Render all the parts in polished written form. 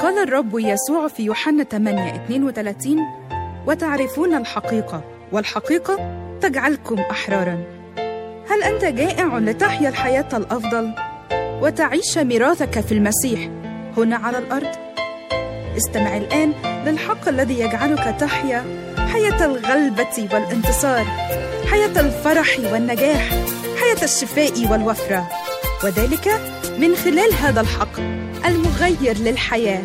قال الرب يسوع في يوحنا 8:32: وتعرفون الحقيقة والحقيقة تجعلكم أحراراً. هل أنت جائع لتحيا الحياة الأفضل وتعيش ميراثك في المسيح هنا على الأرض؟ استمع الآن للحق الذي يجعلك تحيا حياة الغلبة والانتصار، حياة الفرح والنجاح، حياة الشفاء والوفرة، وذلك من خلال هذا الحق المغير للحياة.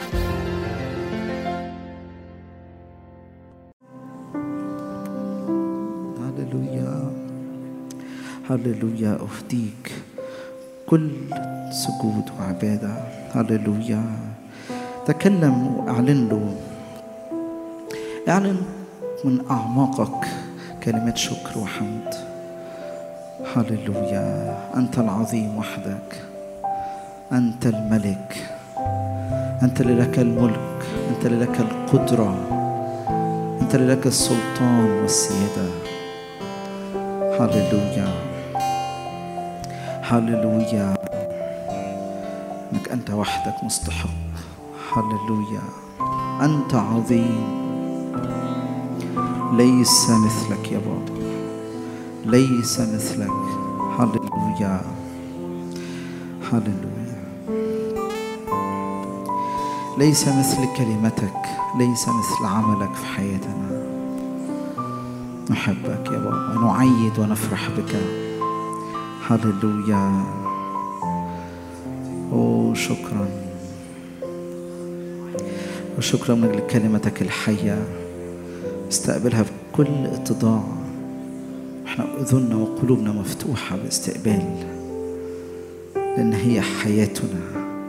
هللويا هللويا. أهديك كل سجود وعبادة. هللويا. تكلم واعلن له، اعلن من أعماقك كلمات شكر وحمد. هللويا. أنت العظيم وحدك، أنت الملك، أنت اللي لك الملك، أنت اللي لك القدرة، أنت اللي لك السلطان والسيادة. هللويا هللويا. أنك أنت وحدك مستحق. هللويا. أنت عظيم، ليس مثلك يا بابا، ليس مثلك. هللويا هللويا. ليس مثل كلمتك، ليس مثل عملك في حياتنا. نحبك يا بابا ونعيد ونفرح بك. هللويا. شكرا وشكرا من كلمتك الحية. استقبلها بكل اتضاع. احنا اذننا وقلوبنا مفتوحة باستقبال، لأن هي حياتنا.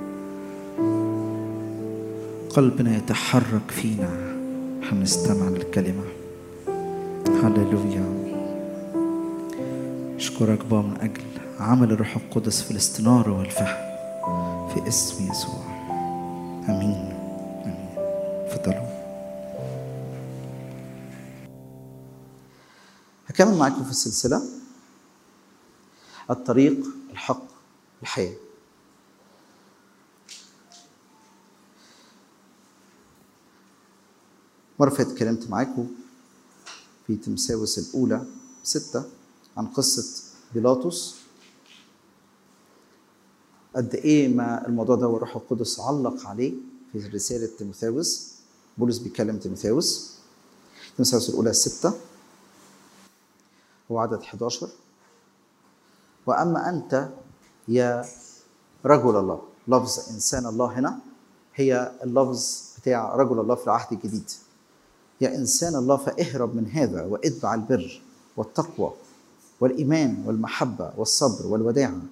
قلبنا يتحرك فينا احنا نستمع للكلمة. هللويا. أشكرك بابا من أجل عمل الروح القدس في الاستنارة والفهم في اسم يسوع. آمين آمين. تفضلوا. هكمل معاكم في السلسلة الطريق الحق الحياة. مرة فاتت اتكلمت معاكم في تيموثاوس الأولى 6 عن قصة بيلاطس، قد إيه ما الموضوع ده والروح القدس علق عليه في رسالة تيموثاوس. بولس بيكلم تيموثاوس الأولى 6 وعدد 11: وأما أنت يا رجل الله. لفظ إنسان الله هنا هي اللفظ بتاع رجل الله في العهد الجديد. يا إنسان الله فاهرب من هذا واتبع البر والتقوى والإيمان والمحبة والصبر والوداعة.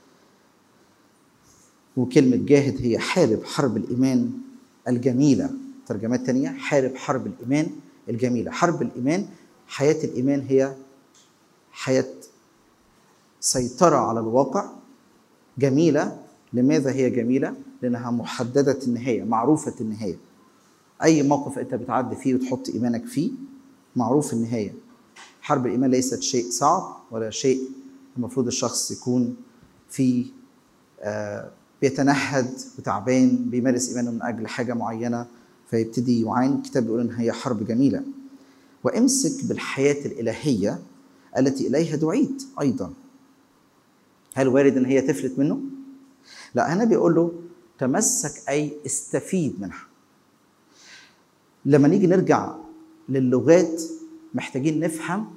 وكلمة جاهد هي حارب حرب الإيمان الجميلة. ترجمات تانية: حارب حرب الإيمان الجميلة. حرب الإيمان، حياة الإيمان هي حياة سيطرة على الواقع، جميلة. لماذا هي جميلة؟ لأنها محددة النهاية، معروفة النهاية. أي موقف أنت بتعدي فيه وتحط إيمانك فيه معروف النهاية. حرب الإيمان ليست شيء صعب ولا شيء المفروض الشخص يكون فيه بيتنهد وتعبان بيمارس إيمانه من أجل حاجة معينة فيبتدي يعاني. الكتاب بيقول إن هي حرب جميلة. وامسك بالحياة الإلهية التي إليها دعيت أيضا. هل وارد إن هي تفلت منه؟ لا، هنا بيقول له تمسك أي استفيد منها. لما نيجي نرجع للغات محتاجين نفهم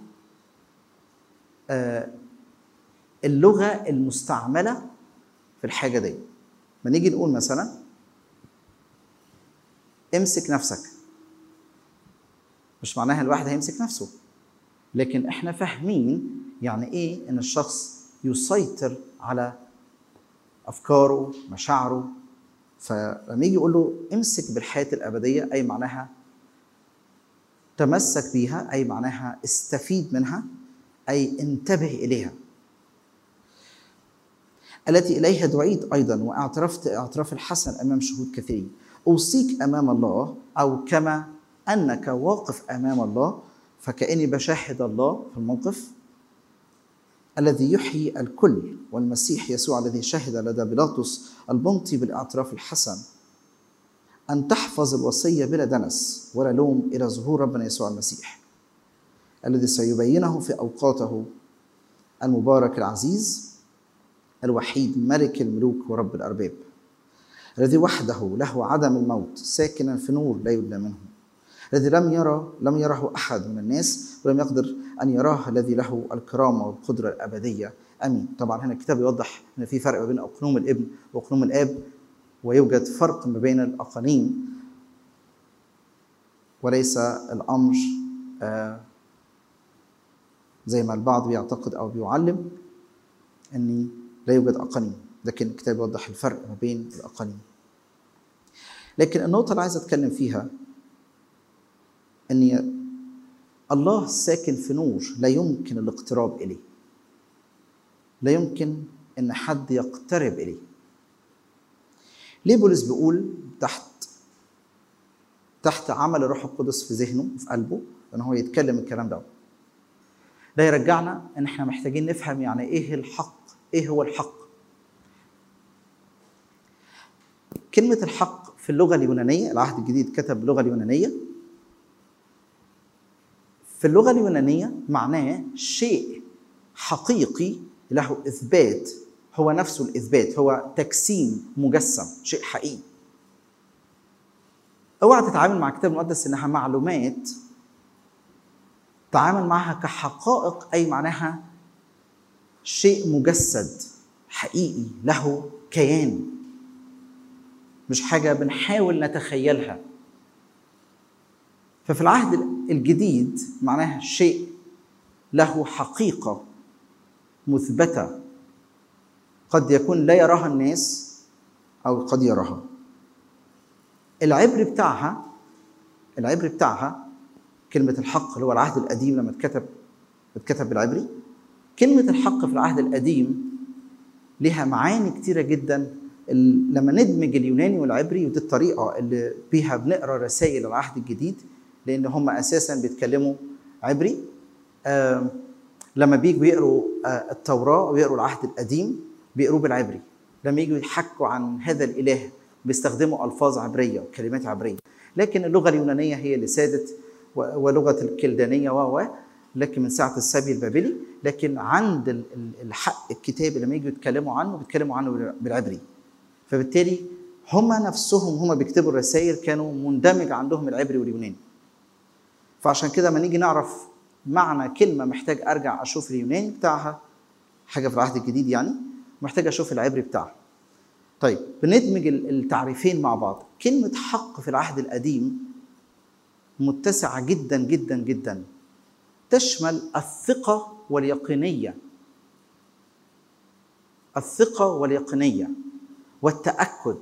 اللغة المستعملة في الحاجة دي. ما نيجي نقول مثلا امسك نفسك، مش معناها الواحد هيمسك نفسه، لكن احنا فاهمين يعني ايه ان الشخص يسيطر على افكاره مشاعره. فلما يجي يقول له امسك بالحياة الأبدية أي معناها تمسك بيها، أي معناها استفيد منها، أي انتبه إليها. التي إليها دعيت أيضا واعترفت اعتراف الحسن أمام شهود كثيرين. أوصيك أمام الله، أو كما أنك واقف أمام الله فكأني بشاهد الله في الموقف، الذي يحيي الكل، والمسيح يسوع الذي شهد لدى بيلاطس البنطي بالاعتراف الحسن أن تحفظ الوصية بلا دنس ولا لوم إلى ظهور ربنا يسوع المسيح الذي سيبينه في أوقاته المبارك العزيز الوحيد ملك الملوك ورب الأرباب، الذي وحده له عدم الموت ساكنا في نور لا يدنى منه، الذي لم يره أحد من الناس ولم يقدر أن يراه، الذي له الكرامة والقدرة الأبدية. أمين. طبعا هنا الكتاب يوضح أن في فرق ما بين أقنوم الابن وأقنوم الآب، ويوجد فرق ما بين الأقانيم، وليس الأمر زي ما البعض بيعتقد أو بيعلم أن لا يوجد أقانيم، لكن الكتاب يوضح الفرق ما بين الأقانيم. لكن النقطة اللي عايز أتكلم فيها أن الله ساكن في نور لا يمكن الاقتراب إليه، لا يمكن أن حد يقترب إليه. ليه بولس بيقول تحت عمل الروح القدس في ذهنه وفي قلبه أن هو يتكلم الكلام ده؟ ده يرجعنا أن احنا محتاجين نفهم يعني إيه الحق، إيه هو الحق. كلمة الحق في اللغة اليونانية، العهد الجديد كتب باللغة اليونانية، في اللغة اليونانية معناه شيء حقيقي له إثبات، هو نفسه الإثبات، هو تجسيم مجسم، شيء حقيقي. اوعى تتعامل مع الكتاب المقدس إنها معلومات، تعامل معها كحقائق، أي معناها شيء مجسد حقيقي له كيان، مش حاجة بنحاول نتخيلها. ففي العهد الجديد معناها شيء له حقيقة مثبتة، قد يكون لا يراها الناس أو قد يراها. العبر بتاعها كلمة الحق اللي هو العهد القديم لما اتكتب بالعبري. كلمة الحق في العهد القديم لها معاني كتيرة جدا. لما ندمج اليوناني والعبري، ودي الطريقة اللي بيها بنقرأ رسائل العهد الجديد، لأن هم أساساً بيتكلموا عبري. لما بيجوا يقروا التوراة ويقروا العهد القديم بيقروا بالعبري. لما يجوا يحكوا عن هذا الإله بيستخدموا ألفاظ عبرية وكلمات عبرية. لكن اللغة اليونانية هي اللي سادت، ولغة الكلدانية لكن من ساعة السبي البابلي. لكن عند الحق الكتابي لما يجوا يتكلموا عنه بالعبري. فبالتالي هم نفسهم بيكتبوا الرسائل كانوا مندمج عندهم العبري واليوناني. فعشان كده ما نيجي نعرف معنى كلمة محتاج أرجع أشوف اليوناني بتاعها، حاجة في العهد الجديد يعني، محتاج أشوف العبري بتاعها. طيب بندمج التعريفين مع بعض. كلمة حق في العهد القديم متسعة جدا جدا جدا، تشمل الثقة واليقينية والتأكد،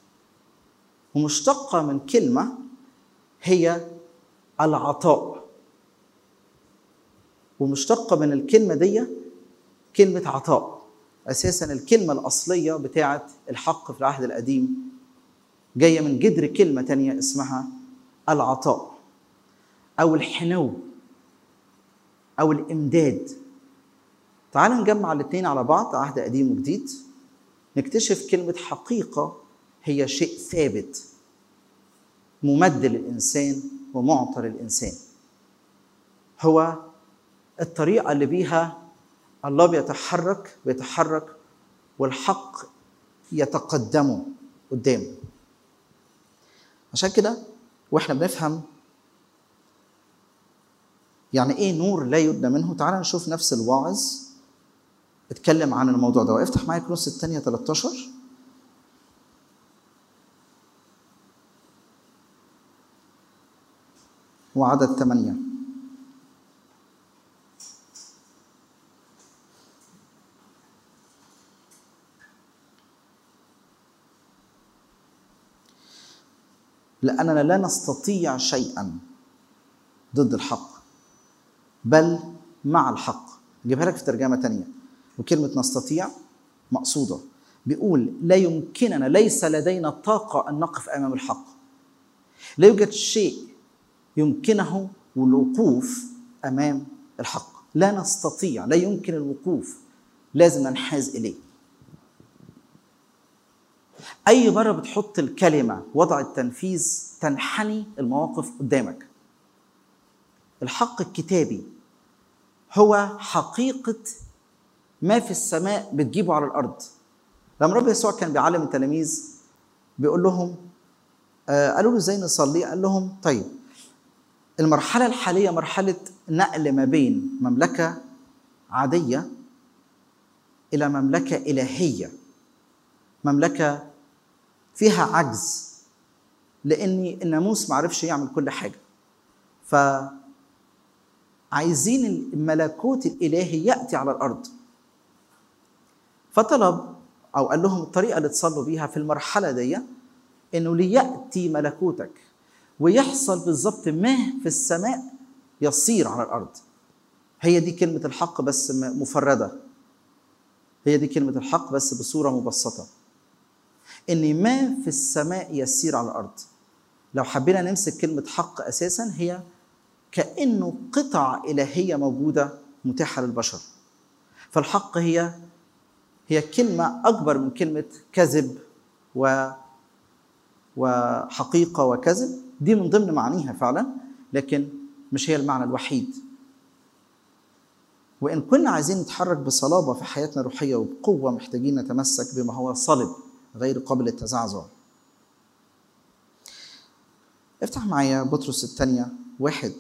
ومشتقة من كلمة هي العطاء، ومشتقة من الكلمة دي كلمة عطاء. أساساً الكلمة الأصلية بتاعة الحق في العهد القديم جاية من جذر كلمة تانية اسمها العطاء أو الحنو أو الإمداد. تعالوا نجمع الاثنين على بعض، عهد قديم وجديد، نكتشف كلمة حقيقة هي شيء ثابت ممد للإنسان ومعطى للإنسان. هو الطريقة اللي بيها الله بيتحرك والحق يتقدمه قدامه. عشان كده واحنا بنفهم يعني ايه نور لا يدنى منه، تعالى نشوف نفس الواعظ اتكلم عن الموضوع ده. وافتح معايا كورنثوس الثانية 13 وعدد 8. لأننا لا نستطيع شيئا ضد الحق بل مع الحق. نجيبها لك في ترجمة تانية، وكلمة نستطيع مقصودة. بيقول لا يمكننا، ليس لدينا طاقة أن نقف أمام الحق. لا يوجد شيء يمكنه الوقوف أمام الحق. لا نستطيع، لا يمكن الوقوف، لازم ننحاز إليه. أي مرة بتحط الكلمة وضع التنفيذ تنحني المواقف قدامك. الحق الكتابي هو حقيقة ما في السماء بتجيبه على الأرض. لما رب يسوع كان بيعلم التلاميذ بيقول لهم قالوا له ازاي نصلي؟ قال لهم طيب المرحلة الحالية مرحلة نقل ما بين مملكة عادية إلى مملكة إلهية، مملكة فيها عجز لأن الناموس معرفش يعمل كل حاجة، فعايزين الملكوت الإلهي يأتي على الأرض. فطلب أو قال لهم الطريقة اللي تصلوا بيها في المرحلة دي إنه ليأتي ملكوتك ويحصل بالضبط ما في السماء يصير على الأرض. هي دي كلمة الحق بس مفردة، هي دي كلمة الحق بس بصورة مبسطة، إن ما في السماء يسير على الأرض. لو حبينا نمسك كلمة حق أساساً هي كأنه قطع إلهية موجودة متاحة للبشر. فالحق هي كلمة أكبر من كلمة كذب وحقيقة وكذب، دي من ضمن معانيها فعلاً، لكن مش هي المعنى الوحيد. وإن كنا عايزين نتحرك بصلابة في حياتنا الروحية وبقوة، محتاجين نتمسك بما هو صلب غير قابل للتزعزع. افتح معايا بطرس الثانية 1.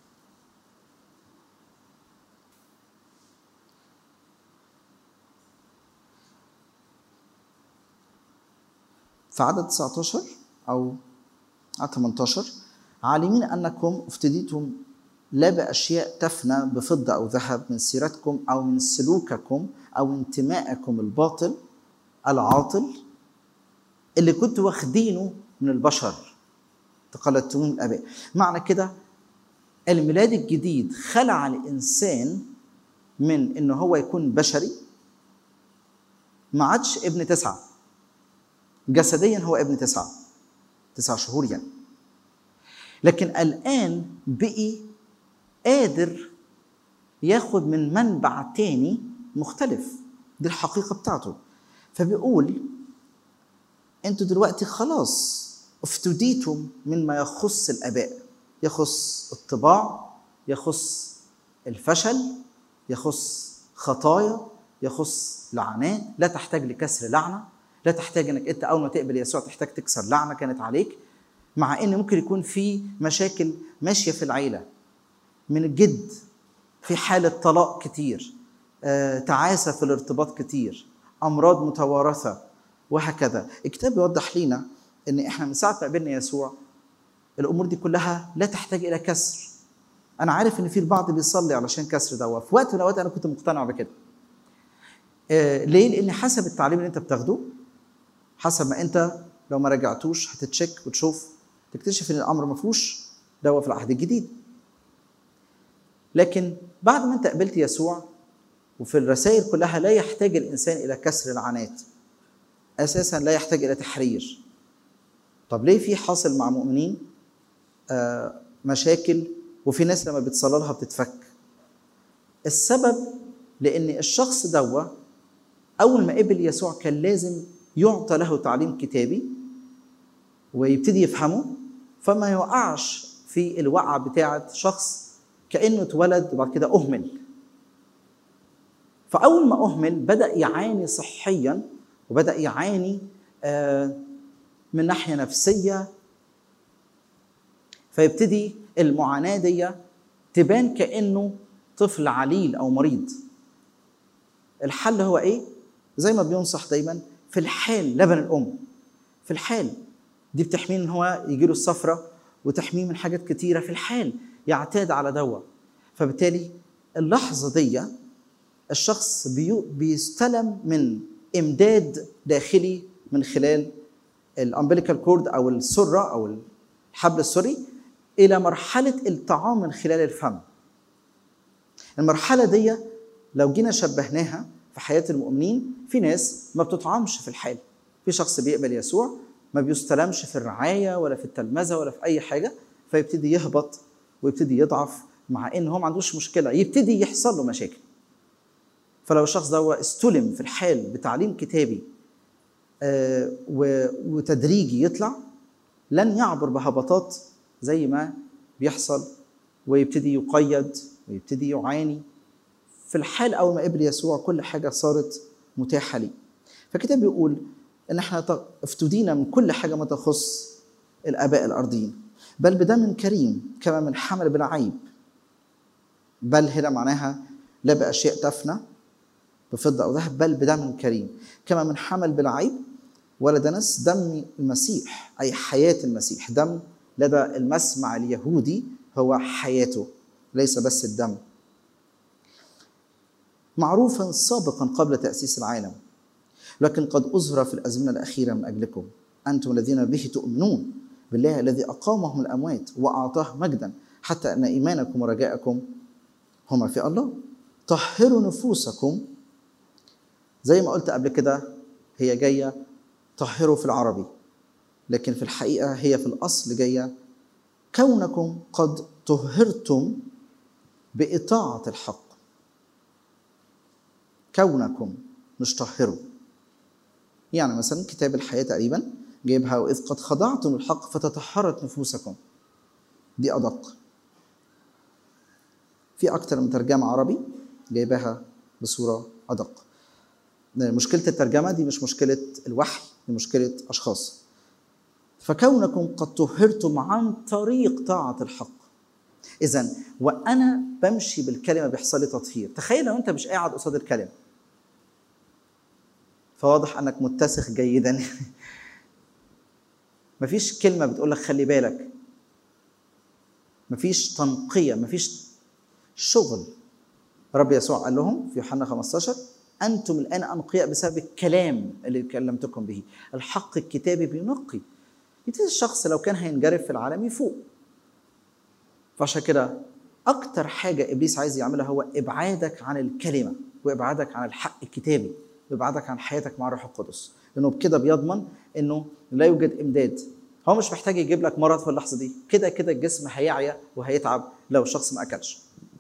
في عدد 19 أو 18: عالمين أنكم افتديتم لا بأشياء تفنى بفضة أو ذهب من سيرتكم أو من سلوككم أو انتمائكم الباطل العاطل اللي كنتوا واخدينه من البشر تقلدتموه من الآباء. معنى كده الميلاد الجديد خلع الإنسان من إنه هو يكون بشري، ما عادش ابن 9، جسديا هو ابن 9 شهور يعني، لكن الآن بقي قادر ياخد من منبع تاني مختلف. دي الحقيقة بتاعته. فبيقول انتوا دلوقتي خلاص افتديتم مما يخص الآباء، يخص الطباع، يخص الفشل، يخص خطايا، يخص لعنات. لا تحتاج لكسر لعنة، لا تحتاج انك انت اول ما تقبل يسوع تحتاج تكسر لعنة كانت عليك، مع ان ممكن يكون في مشاكل ماشية في العيلة من الجد، في حالة طلاق كتير، تعاسة في الارتباط كتير، أمراض متوارثة وهكذا. الكتاب يوضح لنا إن إحنا من ساعة ما قابلنا يسوع الأمور دي كلها لا تحتاج إلى كسر. أنا عارف إن في البعض بيصلي علشان كسر ده، في وقت من الأوقات أنا كنت مقتنع بكده. ليه؟ لأن حسب التعليم اللي أنت بتاخده، حسب ما أنت لو ما رجعتوش هتتشك وتشوف تكتشف إن الأمر ما فيهوش دواء في العهد الجديد. لكن بعد ما أنت قبلت يسوع وفي الرسائل كلها لا يحتاج الإنسان إلى كسر العنات، أساساً لا يحتاج إلى تحرير. طب ليه في حاصل مع مؤمنين مشاكل وفي ناس لما بتصلى لها بتتفك؟ السبب لأن الشخص دوا أول ما قبل يسوع كان لازم يعطى له تعليم كتابي ويبتدي يفهمه، فما يوقعش في الوقعة بتاعة شخص كأنه اتولد وبعد كده أهمل. فأول ما أهمل بدأ يعاني صحياً وبدأ يعاني من ناحية نفسية، فيبتدي المعاناة دي تبان كأنه طفل عليل أو مريض. الحل هو إيه؟ زي ما بينصح دايماً في الحال لبن الأم. في الحال دي بتحميه إن هو يجيله الصفرة وتحميه من حاجات كتيرة. في الحال يعتاد على دواء. فبالتالي اللحظة دي الشخص بيستلم من إمداد داخلي من خلال الأمبليكال كورد أو السرة أو الحبل السري إلى مرحلة الطعام من خلال الفم. المرحلة دي لو جينا شبهناها في حياة المؤمنين، في ناس ما بتطعمش في الحال. في شخص بيقبل يسوع ما بيستلمش في الرعاية ولا في التلمذة ولا في أي حاجة، فيبتدي يهبط ويبتدي يضعف، مع إنه هو ما عندوش مشكلة، يبتدي يحصل له مشاكل. فلو الشخص ده استلم في الحال بتعليم كتابي وتدريجي يطلع، لن يعبر بهبطات زي ما بيحصل ويبتدي يقيد ويبتدي يعاني. في الحال أول ما قبل يسوع كل حاجة صارت متاحة لي. فالكتاب بيقول إن احنا افتدينا من كل حاجة ما تخص الآباء الأرضيين، بل بدم كريم كما من حمل بلا عيب. بل هنا معناها لا بأشياء تفنى بفضة أو ذهب، بل بدم كريم كما من حمل بلا عيب ولا دنس، دم المسيح أي حياة المسيح. دم لدى المسمع اليهودي هو حياته، ليس بس الدم. معروفا سابقا قبل تأسيس العالم، لكن قد أظهر في الأزمنة الأخيرة من أجلكم، أنتم الذين به تؤمنون بالله الذي أقامه من الأموات وأعطاه مجدا، حتى أن إيمانكم ورجاءكم هما في الله. طهروا نفوسكم، زي ما قلت قبل كده هي جاية طهروا في العربي، لكن في الحقيقة هي في الأصل جاية كونكم قد طهرتم بإطاعة الحق. كونكم مش طهروا. يعني مثلا كتاب الحياة تقريبا جايبها وإذ قد خضعتم الحق فتطهرت نفوسكم، دي أدق. في أكتر من ترجمة عربي جايبها بصورة أدق. مشكلة الترجمة دي مش مشكلة الوحي، دي مشكلة أشخاص. فكونكم قد طهرتم عن طريق طاعة الحق. إذن وأنا بمشي بالكلمة بيحصل لي تطهير. تخيل لو أنت مش قاعد قصاد الكلمة، فواضح أنك متسخ جيدا. مفيش كلمة بتقول لك خلي بالك، مفيش تنقية، مفيش شغل. رب يسوع قال لهم في يوحنا 15 أنتم الآن أنقياء بسبب الكلام اللي كلمتكم به. الحق الكتابي بينقي. يبتدي الشخص لو كان هينجرف في العالم يفوق. فعشان كده أكتر حاجة إبليس عايز يعملها هو إبعادك عن الكلمة، وإبعادك عن الحق الكتابي، وإبعادك عن حياتك مع الروح القدس، لأنه بكده بيضمن إنه لا يوجد إمداد. هو مش محتاج يجيب لك مرض في اللحظة دي، كده كده الجسم هيعيا وهيتعب لو الشخص ما أكلش.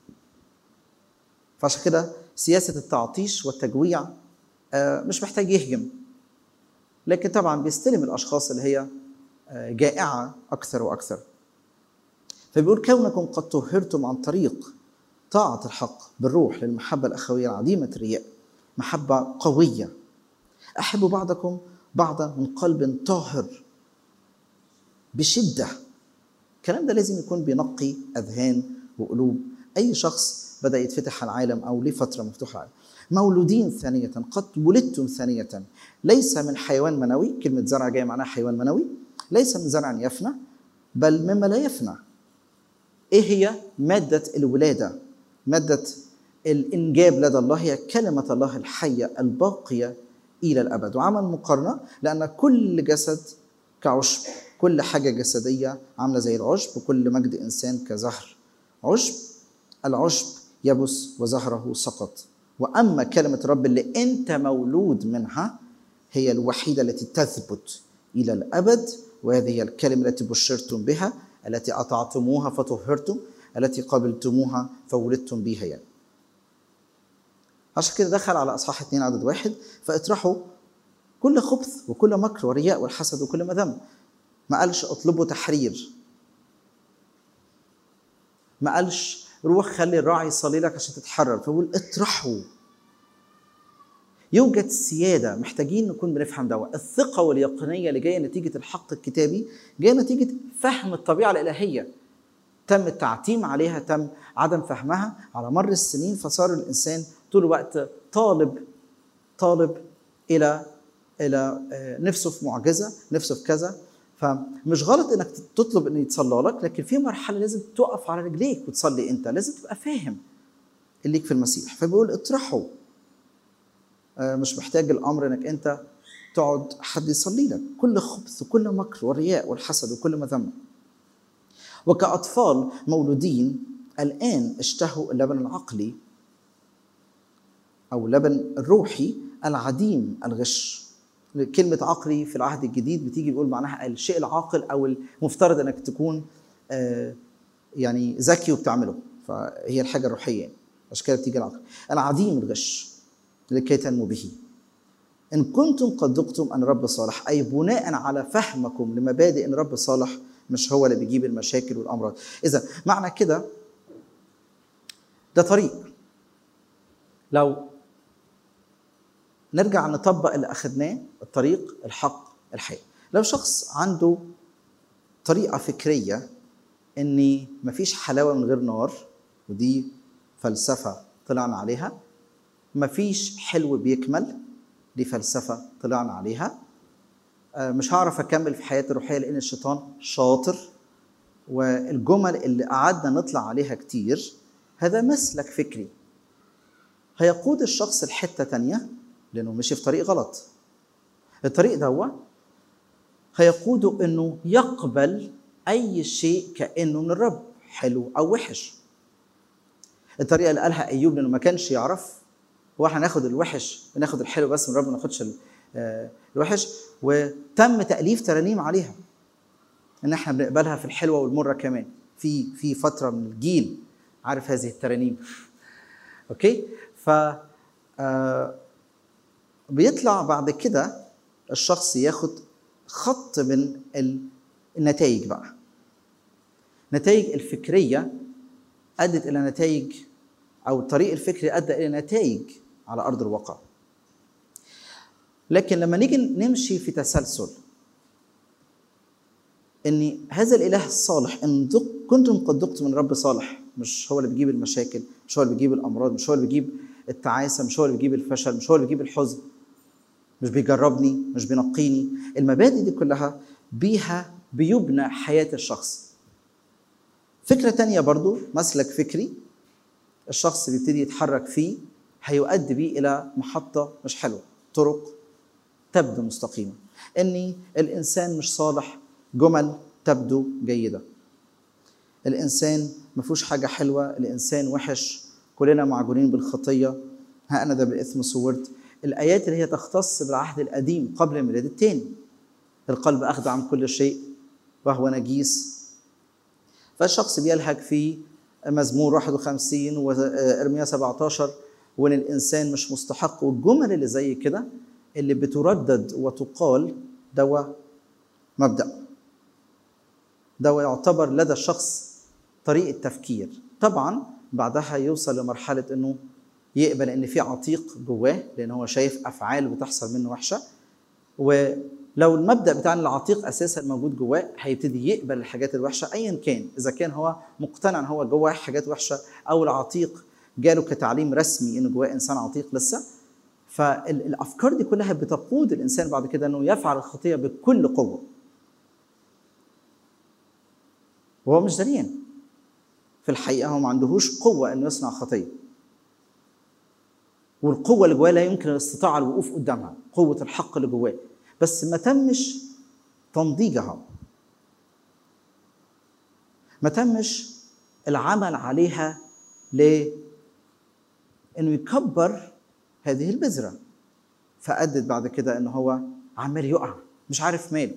فعشان كده سياسة التعطيش والتجويع مش محتاج يهجم، لكن طبعا بيستلم الأشخاص اللي هي جائعة أكثر وأكثر. فبيقول كونكم قد طهرتم عن طريق طاعة الحق بالروح للمحبة الأخوية العديمة الرياء، محبة قوية. أحبوا بعضكم بعضا من قلب طاهر بشدة. الكلام ده لازم يكون بينقي أذهان وقلوب أي شخص بدأ يتفتح العالم أو لفترة مفتوحة العالم. مولودين ثانية، قد ولدتم ثانية، ليس من حيوان منوي. كلمة زرع جاية معناها حيوان منوي. ليس من زرع يفنى بل مما لا يفنى. إيه هي مادة الولادة؟ مادة الإنجاب لدى الله هي كلمة الله الحية الباقية إلى الأبد. وعمل مقارنة لأن كل جسد كعشب، كل حاجة جسدية عاملة زي العشب، وكل مجد إنسان كزهر عشب. العشب يبس وزهره سقط، وأما كلمة رب اللي أنت مولود منها هي الوحيدة التي تثبت إلى الأبد. وهذه هي الكلمة التي بشرتم بها، التي أطعتموها فطهرتم، التي قبلتموها فولدتم بها. يعني عشان كده دخل على أصحاح 2 عدد 1 فاطرحوا كل خبث وكل مكر ورياء والحسد وكل مذم. ما قالش اطلبوا تحرير، ما قالش روح خلي الراعي يصلي لك عشان تتحرر، فبقول اطرحوا. يوجد سيادة، محتاجين نكون بنفهم ده. الثقة واليقينية اللي جاية نتيجة الحق الكتابي جاية نتيجة فهم الطبيعة الإلهية، تم التعتيم عليها، تم عدم فهمها على مر السنين، فصار الإنسان طول الوقت طالب إلى نفسه في معجزة، نفسه في كذا. فمش غلط انك تطلب ان يتصلى لك، لكن في مرحله لازم تقف على رجليك وتصلي. انت لازم تبقى فاهم اللي ليك في المسيح. فبيقول اطرحوا. مش محتاج الامر انك انت تقعد حد يصلي لك. كل خبث وكل مكر والرياء والحسد وكل مذمه. وكأطفال مولودين الآن اشتهوا اللبن العقلي أو اللبن الروحي العديم الغش. كلمة عقلي في العهد الجديد بتيجي بيقول معناها الشيء العاقل أو المفترض أنك تكون يعني ذكي وبتعمله، فهي الحاجة الروحية. عشان كده بتيجي العقل العديم الغش لكي تنمو به. إن كنتم قد ذقتم أن الرب صالح، أي بناء على فهمكم لمبادئ أن الرب صالح، مش هو اللي بيجيب المشاكل والأمراض. إذا معنى كده ده طريق. لو نرجع نطبق اللي أخذناه، الطريق، الحق، الحياة. لو شخص عنده طريقة فكرية إني مفيش حلاوة من غير نار، ودي فلسفة طلعنا عليها، مفيش حلو بيكمل، دي فلسفة طلعنا عليها، مش هعرف أكمل في حياتي الروحية لأن الشيطان شاطر، والجمل اللي قعدنا نطلع عليها كتير، هذا مسلك فكري هيقود الشخص لحتة تانية لأنه مشي في طريق غلط. الطريق ده هيقوده أنه يقبل أي شيء كأنه من الرب، حلو أو وحش. الطريقة اللي قالها أيوب لأنه ما كانش يعرف، هو احنا ناخد الوحش وناخد الحلو بس من الرب، ما ناخدش الوحش، وتم تأليف ترانيم عليها ان احنا بنقبلها في الحلوة والمرة كمان. في فترة من الجيل عارف هذه الترانيم. اوكي، ف بيطلع بعد كده الشخص ياخد خط من النتائج بقى. نتائج الفكرية أدت إلى نتائج، أو الطريق الفكري أدى إلى نتائج على أرض الواقع. لكن لما نيجي نمشي في تسلسل إن هذا الإله الصالح، إن كنتم قد ذقتم من رب صالح، مش هو اللي بيجيب المشاكل، مش هو اللي بيجيب الأمراض، مش هو اللي بيجيب التعاسة، مش هو اللي بيجيب الفشل، مش هو اللي بيجيب الحزن، مش بيجربني، مش بينقيني. المبادئ دي كلها بيها بيبنى حياة الشخص. فكرة تانية برضو، مسلك فكري الشخص بيبتدي يتحرك فيه، هيؤدي بيه إلى محطة مش حلوة، طرق تبدو مستقيمة. إني الإنسان مش صالح، جمل تبدو جيدة. الإنسان مفيهوش حاجة حلوة، الإنسان وحش، كلنا معجونين بالخطية، ها أنا ذا بالإثم صورت. الآيات اللي هي تختص بالعهد القديم قبل الميلاد الثاني، القلب أخدع عن كل شيء وهو نجيس. فالشخص بيلهج في مزمور 51 وإرميا 17 وإن الإنسان مش مستحق، والجمل اللي زي كده اللي بتردد وتقال دوا مبدأ، دوا يعتبر لدى الشخص طريقة تفكير. طبعا بعدها يوصل لمرحلة إنه يقبل إن في عتيق جواه، لأن هو شايف أفعال بتحصل منه وحشة، ولو المبدأ بتاعنا العتيق أساسا موجود جواه هيبتدي يقبل الحاجات الوحشة أيا كان، إذا كان هو مقتنع إن هو جواه حاجات وحشة أو العتيق جاله كتعليم رسمي إنه جواه إنسان عتيق لسه. فالأفكار دي كلها بتقود الإنسان بعد كده إنه يفعل الخطية بكل قوة وهو مش دريان. في الحقيقة هو ما عندهوش قوة إنه يصنع خطية، والقوة اللي جواه لا يمكن الاستطاعة الوقوف قدامها، قوة الحق اللي جواه، بس ما تمش تنضيجها، ما تمش العمل عليها لإنه يكبر هذه البذرة، فأدت بعد كده إنه هو عمال يقع مش عارف ماله.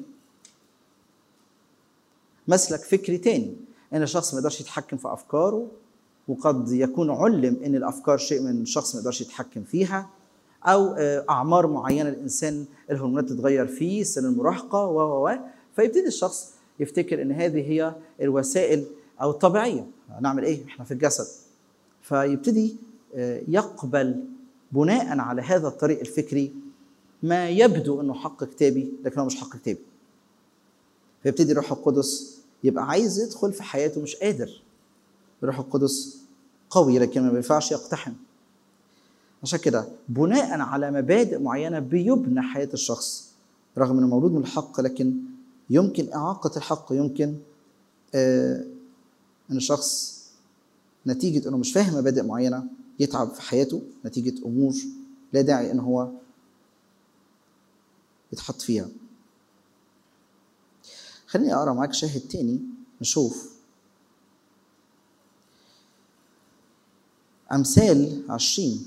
مسلك فكري تاني، إن الشخص ما يقدرش يتحكم في أفكاره، وقد يكون علم إن الأفكار شيء من الشخص ما يقدرش يتحكم فيها، أو أعمار معينة الإنسان الهرمونات تتغير فيه، سن المراهقة فيبتدي الشخص يفتكر إن هذه هي الوسائل أو الطبيعية، نعمل إيه؟ إحنا في الجسد. فيبتدي يقبل بناء على هذا الطريق الفكري ما يبدو إنه حق كتابي لكنه مش حق كتابي. فيبتدي الروح القدس يبقى عايز يدخل في حياته مش قادر. الروح القدس قوي لكن ما بينفعش يقتحم. عشان كده بناء على مبادئ معينة بيبنى حياة الشخص، رغم انه مولود من الحق، لكن يمكن إعاقة الحق، يمكن ان الشخص نتيجة انه مش فاهم مبادئ معينة يتعب في حياته نتيجة امور لا داعي ان هو يتحط فيها. خليني اقرا معاك شاهد تاني نشوف أمثال 20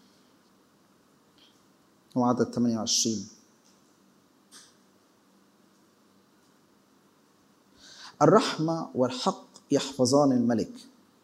وعدد 28. الرحمة والحق يحفظان الملك،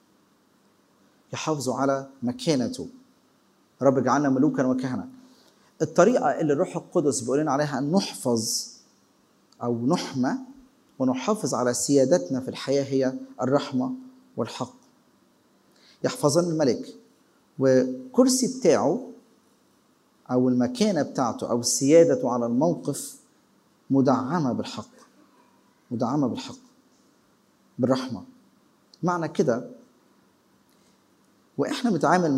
يحافظوا على مكانته. رب اجعلنا ملوكا وكهنة. الطريقة اللي الروح القدس بيقول لنا عليها أن نحفظ أو نحمى ونحافظ على سيادتنا في الحياة هي الرحمة والحق. يحفظنا الملك وكرسي بتاعه أو المكانة بتاعته أو سيادته على الموقف مدعمة بالحق، مدعمة بالحق بالرحمة. معنى كده وإحنا بنتعامل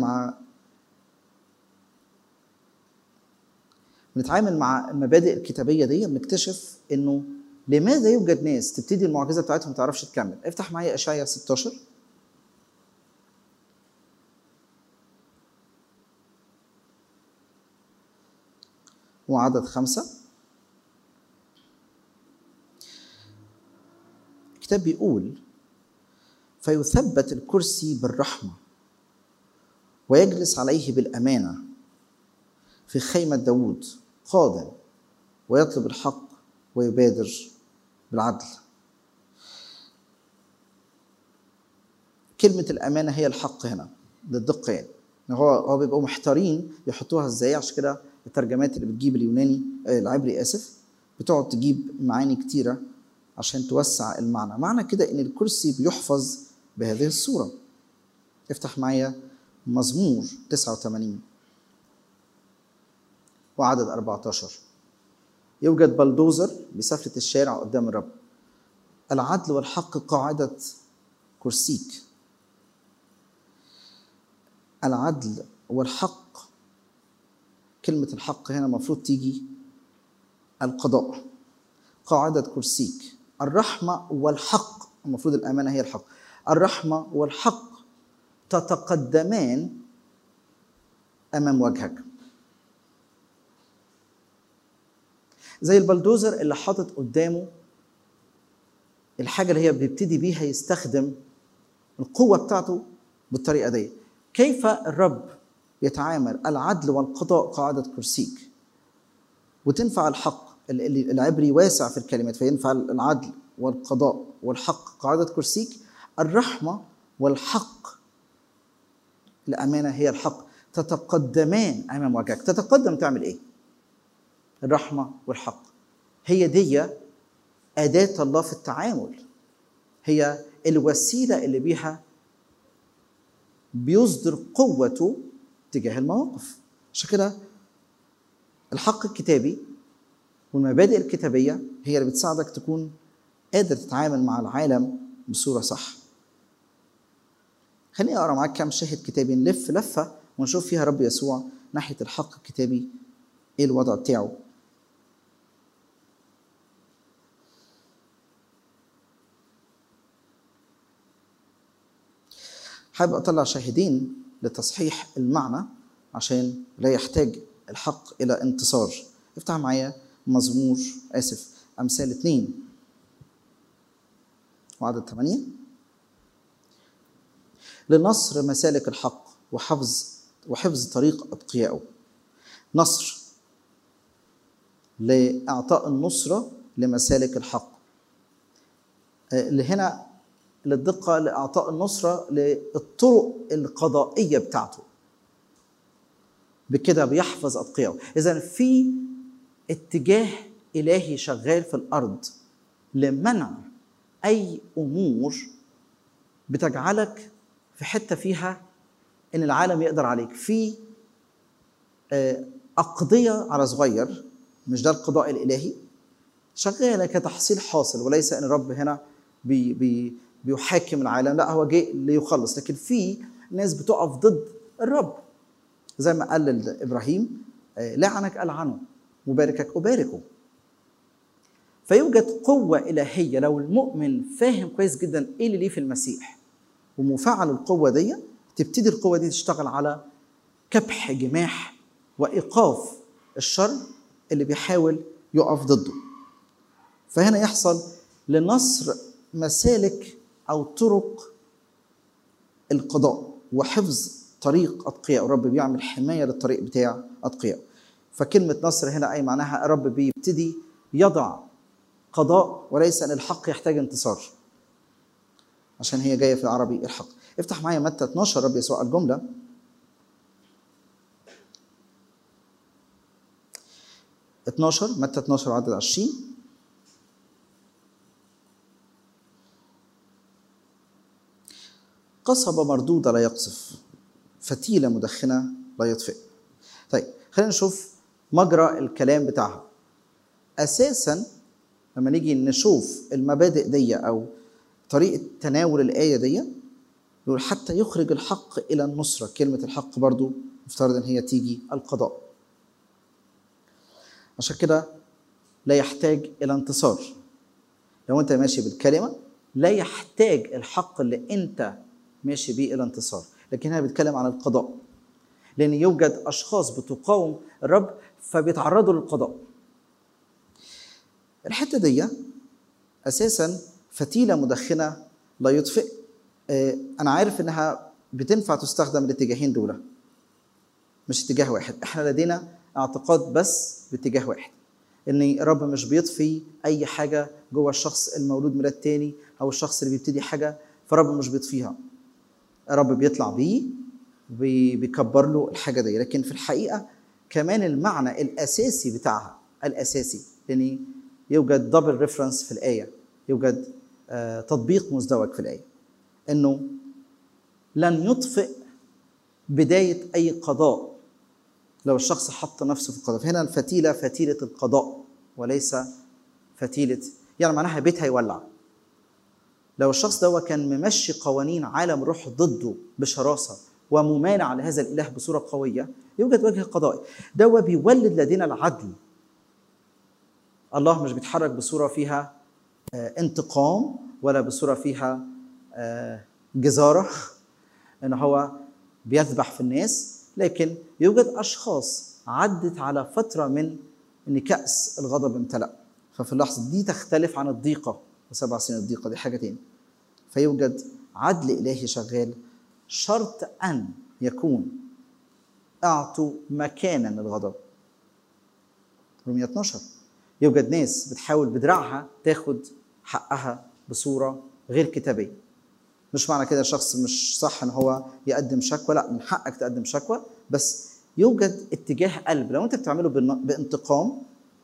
مع المبادئ الكتابية دي، بنكتشف إنه لماذا يوجد ناس تبتدي المعجزة بتاعتهم ما تعرفش تكمل. افتح معايا إشعياء 16 وعدد 5. الكتاب بيقول: فيثبت الكرسي بالرحمة ويجلس عليه بالأمانة في خيمة داود، قادم ويطلب الحق ويبادر بالعدل. كلمة الأمانة هي الحق هنا للدقة، يعني هو بيبقوا محتارين يحطوها ازاي. عشان كده الترجمات اللي بتجيب العبري بتقعد تجيب معاني كتيرة عشان توسع المعنى. معنى كده ان الكرسي بيحفظ بهذه الصورة. افتح معايا مزمور 89 وعدد 14. يوجد بلدوزر بسفلة الشارع قدام الرب، العدل والحق قاعدة كرسيك. العدل والحق، كلمة الحق هنا المفروض تيجي القضاء، قاعدة كرسيك. الرحمة والحق، المفروض الأمانة هي الحق. الرحمة والحق تتقدمان أمام وجهك. زي البلدوزر اللي حاطط قدامه الحاجة اللي هي بيبتدي بيها يستخدم القوة بتاعته بالطريقة دي. كيف الرب يتعامل؟ العدل والقضاء قاعدة كرسيك. وتنفع الحق، العبري واسع في الكلمات، فينفع العدل والقضاء والحق قاعدة كرسيك. الرحمة والحق، الأمانة هي الحق، تتقدمان أمام وجهك. تتقدم تعمل إيه؟ الرحمة والحق هي دي أداة الله في التعامل، هي الوسيلة اللي بيها بيصدر قوته تجاه المواقف. عشان كده الحق الكتابي والمبادئ الكتابية هي اللي بتساعدك تكون قادر تتعامل مع العالم بصورة صح. خليني أقرأ معاك كام شاهد كتابي، نلف لفة ونشوف فيها رب يسوع ناحية الحق الكتابي إيه الوضع بتاعه. حابب أطلع شاهدين لتصحيح المعنى عشان لا يحتاج الحق إلى انتصار. افتح معايا أمثال 2 وعدد 8. لنصر مسالك الحق وحفظ طريق أتقيائه. نصر، لإعطاء النصرة لمسالك الحق. اللي هنا للدقة لإعطاء النصرة للطرق القضائية بتاعته، بكده بيحفظ أتقيائه. إذن في اتجاه إلهي شغال في الأرض لمنع أي أمور بتجعلك في حتة فيها إن العالم يقدر عليك. في أقضية على صغير، مش ده القضاء الإلهي، شغالة كتحصيل حاصل، وليس أن الرب هنا بيحاكم العالم، لا، هو جاي ليخلص. لكن في ناس بتقف ضد الرب، زي ما قال لإبراهيم: لعنك ألعنه مباركك أباركه. فيوجد قوة إلهية لو المؤمن فاهم كويس جدا إيه اللي ليه في المسيح ومفعل القوة دي، تبتدي القوة دي تشتغل على كبح جماح وإيقاف الشر اللي بيحاول يقف ضده. فهنا يحصل لنصر مسالك أو طرق القضاء وحفظ طريق أتقياء. الرب بيعمل حماية للطريق بتاع أتقياء. فكلمة نصر هنا أي معناها الرب بيبتدي يضع قضاء، وليس أن الحق يحتاج انتصار، عشان هي جاية في العربي الحق. افتح معايا متى 12. رب يسوع الجملة: 12 متى 12 عدد 20. قصبة مردودة لا يقصف، فتيلة مدخنة لا يطفئ. طيب خلينا نشوف مجرى الكلام بتاعها. أساسا لما نيجي نشوف المبادئ دي أو طريقة تناول الآية دي، يقول حتى يخرج الحق إلى النصرة. كلمة الحق برضو مفترض أن هي تيجي القضاء، عشان كده لا يحتاج إلى انتصار. لو أنت ماشي بالكلمة لا يحتاج الحق اللي أنت ماشي بيه إلى انتصار، لكن هنا بيتكلم عن القضاء، لأن يوجد أشخاص بتقاوم الرب فبيتعرضوا للقضاء. الحتة دي أساساً فتيلة مدخنة لا يطفئ. أنا عارف إنها بتنفع تستخدم الاتجاهين دول، مش اتجاه واحد. إحنا لدينا اعتقاد بس باتجاه واحد، إن الرب مش بيطفي أي حاجة جوه الشخص المولود ميلاد تاني أو الشخص اللي بيبتدي حاجة، فالرب مش بيطفيها. الرب بيطلع بيه وبيكبر له الحاجة دي. لكن في الحقيقة كمان المعنى الأساسي بتاعها الأساسي، لأن يوجد دبل ريفرنس في الآية، يوجد تطبيق مزدوج في الآية، إنه لن يطفئ بداية أي قضاء لو الشخص حط نفسه في القضاء. فهنا الفتيلة فتيلة القضاء وليس فتيلة، يعني معناها بيت هيولع. لو الشخص ده كان ممشي قوانين عالم روح ضده بشراسة وممانع لهذا الإله بصورة قوية، يوجد وجه قضائي. ده بيولد لدينا العدل. الله مش بيتحرك بصورة فيها انتقام ولا بصورة فيها جزارة إنه هو بيذبح في الناس، لكن يوجد أشخاص عدت على فترة من إن كأس الغضب امتلأ، ففي اللحظة دي تختلف عن الضيقة و7 سنين الضيقة، دي حاجة تاني. فيوجد عدل إلهي شغال، شرط أن يكون أعطوا مكانا للغضب. رومية 12 يوجد ناس بتحاول بدراعها تاخد حقها بصورة غير كتابية. مش معنى كده الشخص مش صح ان هو يقدم شكوى، لا، من حقك تقدم شكوى، بس يوجد اتجاه قلب. لو انت بتعمله بانتقام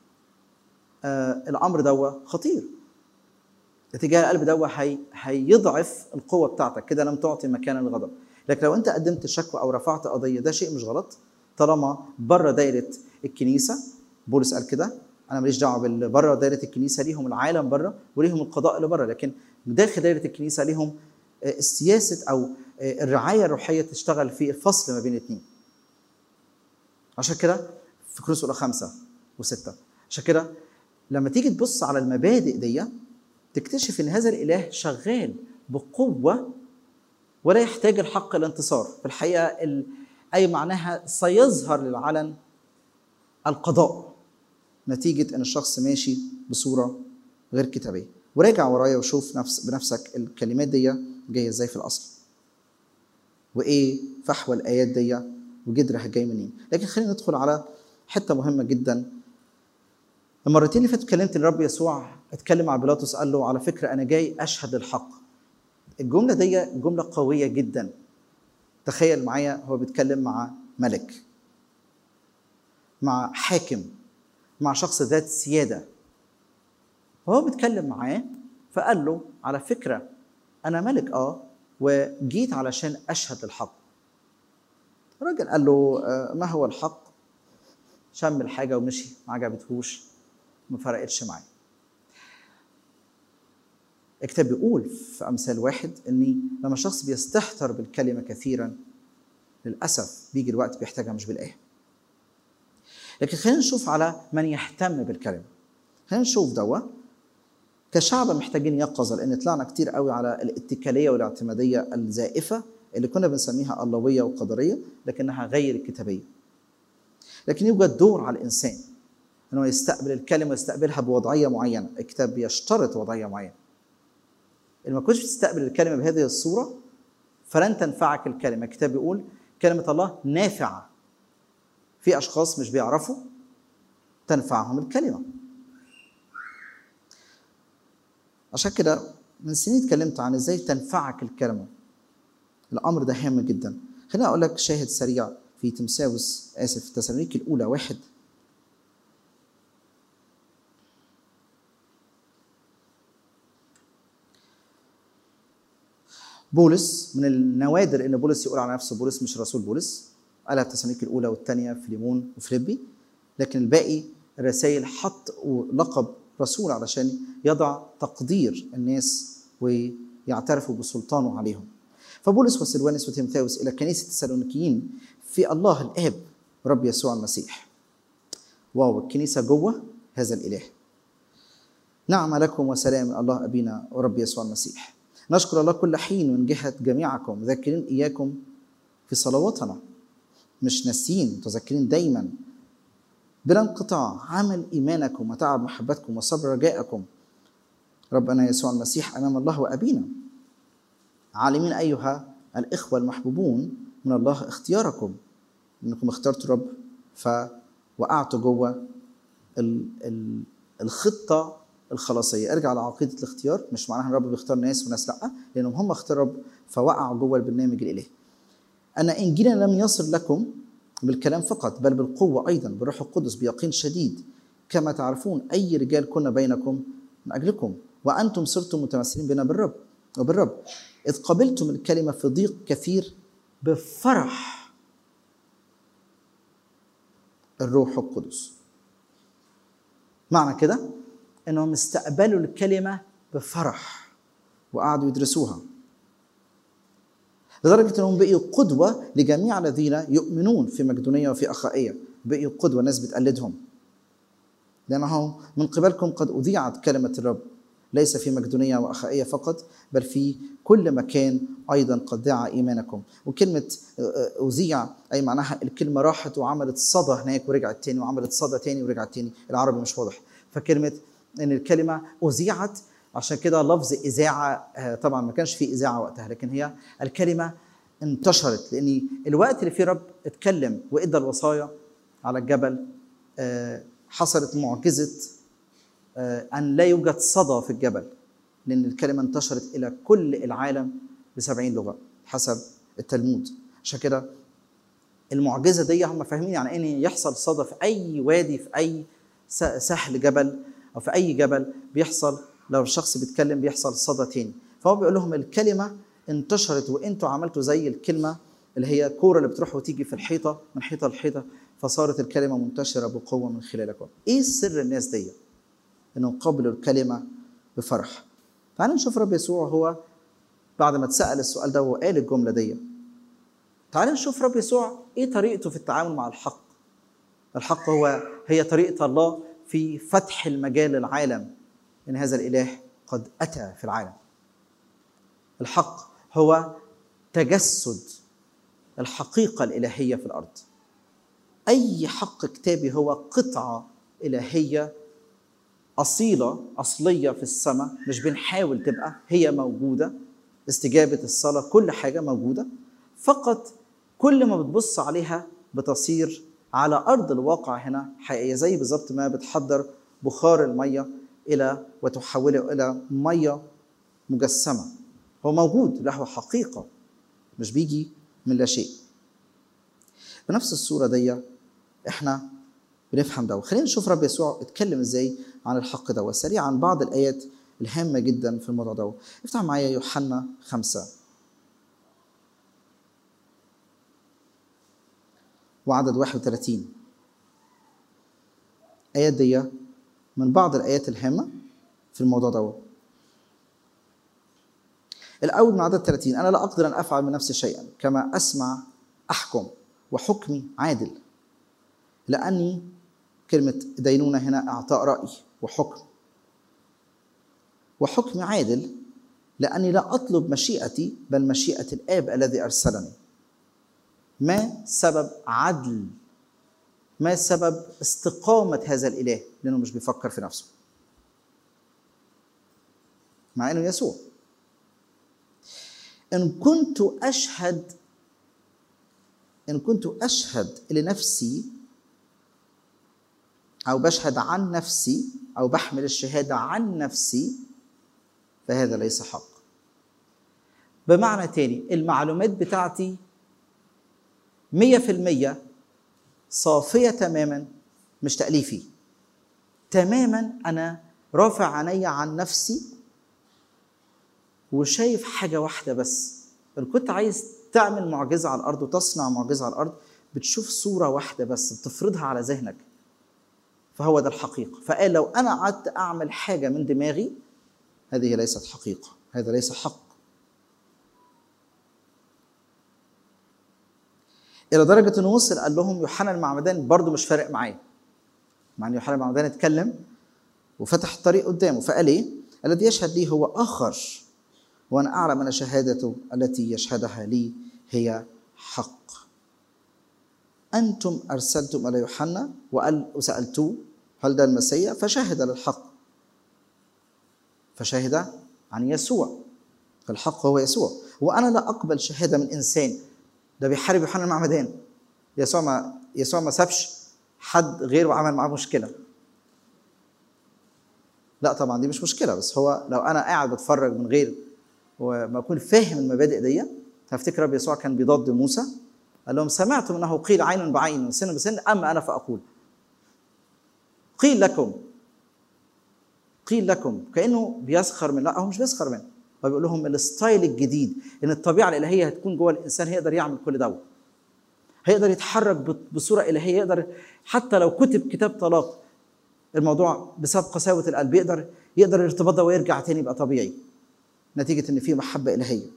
الامر ده خطير. اتجاه القلب ده هيضعف القوة بتاعتك، كده لم تعطي مكانا للغضب. لكن لو انت قدمت شكوى او رفعت قضية، ده شيء مش غلط طالما بره دايرة الكنيسة. بولس قال كده، انا ماليش دعوه باللي بره دايره الكنيسه، ليهم العالم بره وليهم القضاء اللي بره، لكن داخل دايره الكنيسه ليهم السياسه او الرعايه الروحيه تشتغل في الفصل ما بين الاثنين. عشان كده في كورنثوس الاولى 5 و6، عشان كده لما تيجي تبص على المبادئ دي تكتشف ان هذا الاله شغال بقوه ولا يحتاج الحق الانتصار. في الحقيقه اي معناها سيظهر للعلن القضاء نتيجة أن الشخص ماشي بصورة غير كتابية. وراجع ورايا وشوف بنفسك الكلمات دي جاية ازاي في الأصل، وإيه فحوى الآيات دي وجدرها جاي منين. لكن خلينا ندخل على حتة مهمة جدا. المرتين اللي فاتوا اتكلمت الرب يسوع اتكلم مع بيلاطس، قال له على فكرة أنا جاي أشهد الحق. الجملة دي جملة قوية جدا. تخيل معايا هو بيتكلم مع ملك، مع حاكم، مع شخص ذات سيادة، وهو بيتكلم معاه فقال له على فكرة أنا ملك وجيت علشان أشهد الحق. الراجل قال له ما هو الحق؟ شم الحاجة ومشي، ما عجبتهوش، ما فرقتش معاه. الكتاب بيقول في أمثال 1 إن لما الشخص بيستهتر بالكلمة كثيرا للأسف بيجي الوقت بيحتاجها مش بالآية. لكن خلينا نشوف على من يهتم بالكلمة. خلينا نشوف كشعب محتاجين يقظة، لأن طلعنا كتير قوي على الاتكالية والاعتمادية الزائفة اللي كنا بنسميها اللوية وقدرية، لكنها غير الكتابية. لكن يوجد دور على الإنسان أنه يستقبل الكلمة ويستقبلها بوضعية معينة. الكتاب بيشترط وضعية معينة. إن ما كنتش تستقبل الكلمة بهذه الصورة فلن تنفعك الكلمة. الكتاب بيقول كلمة الله نافعة. في أشخاص مش بيعرفوا تنفعهم الكلمة. عشان كده من سنين اتكلمت عن ازاي تنفعك الكلمة. الأمر ده هام جدا. خليني أقول لك شاهد سريع في تسالونيكي الأولى 1. بولس من النوادر ان بولس يقول على نفسه بولس، مش رسول بولس، قالها في تسالونيكي الاولى والثانيه، فيليمون وفيليبي، لكن الباقي الرسائل حط لقب رسول علشان يضع تقدير الناس ويعترفوا بسلطانه عليهم. فبولس وسلوانس وتيموثاوس الى كنيسه التسالونيكيين في الله الاب رب يسوع المسيح. واو، الكنيسه جوه هذا الاله. نعم لكم وسلام من الله ابينا ورب يسوع المسيح. نشكر الله كل حين من جهه جميعكم، ذاكرين اياكم في صلواتنا، مش ناسيين، متذكرين دايما بلا انقطاع عمل ايمانكم وتعب محبتكم وصبر رجائكم ربنا يسوع المسيح امام الله وابينا، عالمين ايها الاخوه المحبوبون من الله اختياركم، انكم اخترتوا الرب فوقعتوا جوه الخطه الخلاصيه. ارجع لعقيده الاختيار، مش معناها الرب بيختار ناس وناس لا، لانهم هم اختاروا الرب فوقعوا جوه البرنامج الالهي. ان انجيلنا لم يصل لكم بالكلام فقط، بل بالقوه ايضا بالروح القدس بيقين شديد، كما تعرفون اي رجال كنا بينكم من اجلكم، وانتم صرتم متمثلين بنا بالرب اذ قبلتم الكلمه في ضيق كثير بفرح الروح القدس. معنى كده انهم استقبلوا الكلمه بفرح وقعدوا يدرسوها، لدرجه انهم بقيوا قدوه لجميع الذين يؤمنون في مقدونيه وفي اخائيه. بقيوا قدوه، ناس بتقلدهم، لانه من قبلكم قد اذيعت كلمه الرب ليس في مقدونيه واخائيه فقط، بل في كل مكان ايضا قد دعا ايمانكم. وكلمه اذيع اي معناها الكلمه راحت وعملت صدى هناك ورجعت تاني، وعملت صدى تاني ورجعت تاني. العربي مش واضح، فكلمه ان الكلمه اذيعت، عشان كده لفظ اذاعه طبعا ما كانش في اذاعه وقتها، لكن هي الكلمه انتشرت، لان الوقت اللي فيه رب اتكلم وادى الوصايا على الجبل حصلت معجزه ان لا يوجد صدى في الجبل، لان الكلمه انتشرت الى كل العالم ب70 لغه حسب التلمود. عشان كده المعجزه دي هم فاهمين يعني ان يحصل صدى في اي وادي، في اي سهل جبل او في اي جبل بيحصل، لو الشخص بيتكلم بيحصل صدى تاني. فهو بيقول لهم الكلمه انتشرت وانتوا عملتوا زي الكلمه اللي هي كوره اللي بتروح وتيجي في الحيطه من حيطه لحيطه، فصارت الكلمه منتشره بقوه من خلالكم. ايه سر الناس دي؟ انهم قبلوا الكلمه بفرح. تعالوا نشوف رب يسوع هو بعد ما اتسال السؤال ده وقال الجمله دي، تعالوا نشوف رب يسوع ايه طريقته في التعامل مع الحق. الحق هي طريقه الله في فتح المجال للعالم، ان هذا الاله قد اتى في العالم. الحق هو تجسد الحقيقه الالهيه في الارض. اي حق كتابي هو قطعه الهيه اصليه في السماء، مش بنحاول تبقى، هي موجوده. استجابه الصلاه، كل حاجه موجوده، فقط كل ما بتبص عليها بتصير على ارض الواقع هنا حقيقيه، زي بالظبط ما بتحضر بخار الميه الى وتحوله الى ميه مجسمه. هو موجود، له حقيقه، مش بيجي من لا شيء. بنفس الصوره دي احنا بنفهم ده. وخلينا نشوف رب يسوع اتكلم ازاي عن الحق ده، وسريعا بعض الايات الهامه جدا في الموضوع ده. افتح معايا يوحنا 5 وعدد 31. الايات دي من بعض الايات الهامه في الموضوع ده. الاول من عدد 30: انا لا اقدر ان افعل من نفسي شيئا، كما اسمع احكم، وحكمي عادل، لاني كلمه دينونه هنا اعطاء راي وحكمي عادل، لاني لا اطلب مشيئتي بل مشيئه الاب الذي ارسلني. ما سبب عدل؟ ما سبب استقامه هذا الاله؟ لانه مش بيفكر في نفسه، مع انه يسوع. إن كنت أشهد لنفسي أو بشهد عن نفسي أو بحمل الشهادة عن نفسي فهذا ليس حق. بمعنى تاني، المعلومات بتاعتي 100% صافية تماما، مش تأليفي تماما. أنا رافع عيني عن نفسي وشايف حاجة واحدة بس، إن كنت عايز تعمل معجزة على الأرض وتصنع معجزة على الأرض، بتشوف صورة واحدة بس بتفرضها على ذهنك، فهو ده الحقيقة. فقال لو أنا قعدت أعمل حاجة من دماغي، هذه ليست حقيقة، هذا ليس حق. إلى درجة إنه وصل قال لهم يوحنا المعمدان برضه مش فارق معايا، مع إن يوحنا المعمدان اتكلم وفتح الطريق قدامه، فقال إيه؟ الذي يشهد لي هو آخر، وأنا أعلم أن شهادته التي يشهدها لي هي حق. أنتم أرسلتم إلى يوحنا وسألتوه هل ده المسيح؟ فشهد للحق، فشهد عن يسوع، فالحق هو يسوع. وأنا لا أقبل شهادة من إنسان. ده بيحارب يوحنا المعمدان. يسوع ما سابش حد غيره وعمل معاه مشكلة. لا طبعا دي مش مشكلة، بس هو لو أنا قاعد بتفرج من غير وما أكون فاهم المبادئ دي، هفتكر رب يسوع كان بيضاد موسى، قال لهم سمعتم أنه قيل عين بعين وسن بسن، أما أنا فأقول قيل لكم، كأنه بيسخر من، لا هو مش بيسخر منه، هو بيقول لهم الستايل الجديد، إن الطبيعة الإلهية هتكون جوه الإنسان، هيقدر يعمل كل ده، هيقدر يتحرك بصورة إلهية، يقدر حتى لو كتب كتاب طلاق الموضوع بسبب قساوة القلب يقدر يرتبط ده ويرجع تاني يبقى طبيعي، نتيجة إن فيه محبة إلهية.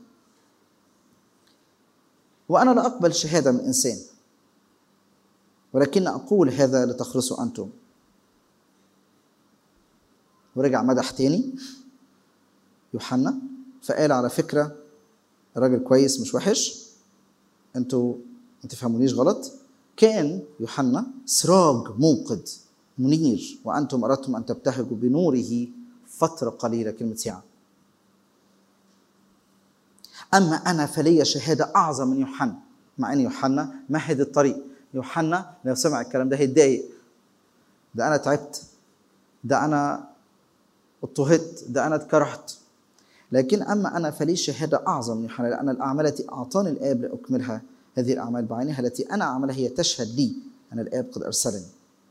وأنا لا أقبل شهادة من إنسان، ولكن أقول هذا لتخلصوا أنتم. ورجع مدح تاني يوحنا، فقال على فكرة الراجل كويس مش وحش، انتوا ما تفهمونيش غلط، كان يوحنا سراج موقد منير، وأنتم أردتم أن تبتهجوا بنوره فترة قليلة، كلمة ساعة. أما أنا فلي شهادة أعظم من يوحنا، مع أن يوحنا مهد الطريق. يوحنا لو سمع الكلام ده هيتضايق، ده أنا تعبت، ده أنا اضطهدت، ده أنا اتكرهت. لكن أما أنا فلي شهادة أعظم من يوحنا، لأن الأعمال التي أعطاني الآب لأكملها، هذه الأعمال بعينها التي أنا أعملها هي تشهد لي أن الآب قد أرسلني.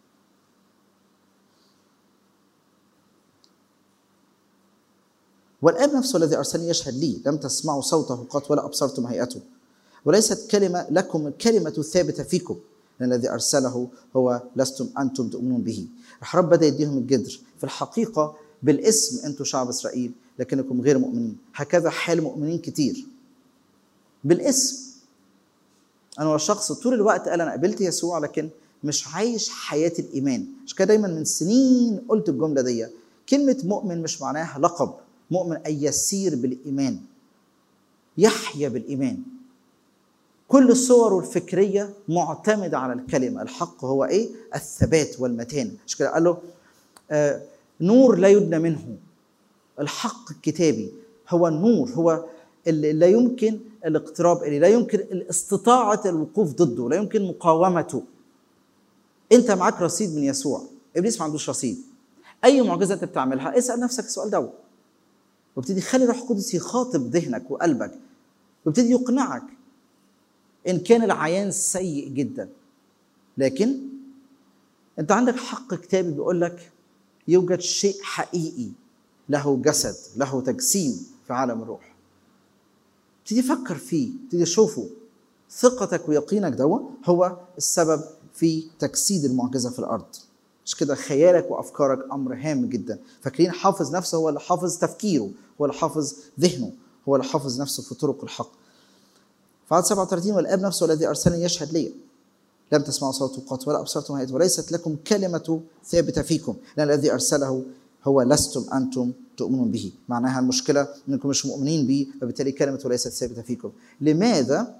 والآب نفسه الذي أرسلني يشهد لي، لم تسمعوا صوته قط ولا أبصرتم هيئته، وليست كلمة لكم كلمة ثابتة فيكم، لأن الذي أرسله هو لستم أنتم تؤمنون به. الرب بدأ يديهم الجدر. في الحقيقة بالاسم أنتم شعب إسرائيل، لكنكم غير مؤمنين. هكذا حال مؤمنين كتير بالاسم. أنا والشخص طول الوقت قال أنا قبلت يسوع، لكن مش عايش حياة الإيمان. مش كده دايما من سنين قلت الجملة دي، كلمة مؤمن مش معناها لقب. مؤمن أي يسير بالإيمان، يحيا بالإيمان. كل الصور الفكرية معتمدة على الكلمة. الحق هو إيه؟ الثبات والمتانة. مش كده قال له نور لا يدنى منه. الحق الكتابي هو النور، هو اللي لا يمكن الاقتراب إليه، لا يمكن استطاعة الوقوف ضده، لا يمكن مقاومته. أنت معك رصيد من يسوع، إبليس ما عندوش رصيد. أي معجزة أنت بتعملها اسأل نفسك السؤال ده، وابتدي خلي الروح القدس يخاطب ذهنك وقلبك، وابتدي يقنعك. إن كان العيان سيء جدا، لكن أنت عندك حق كتابي بيقول لك يوجد شيء حقيقي له جسد، له تجسيم في عالم الروح. ابتدي فكر فيه، ابتدي شوفه. ثقتك ويقينك ده هو السبب في تجسيد المعجزة في الأرض. مش كده خيالك وأفكارك أمر هام جدا. فاكرين حافظ نفسه هو اللي حافظ تفكيره، هو اللي حافظ ذهنه، هو اللي حافظ نفسه في طرق الحق. فعد 37 والآب نفسه الذي أرسلني يشهد لي، لم تسمعوا صوته قط ولا أبصرتم هيئته، وليست لكم كلمة ثابتة فيكم، لأن الذي أرسله هو لستم أنتم تؤمنون به. معناها المشكلة أنكم مش مؤمنين به، فبالتالي كلمته ليست ثابتة فيكم. لماذا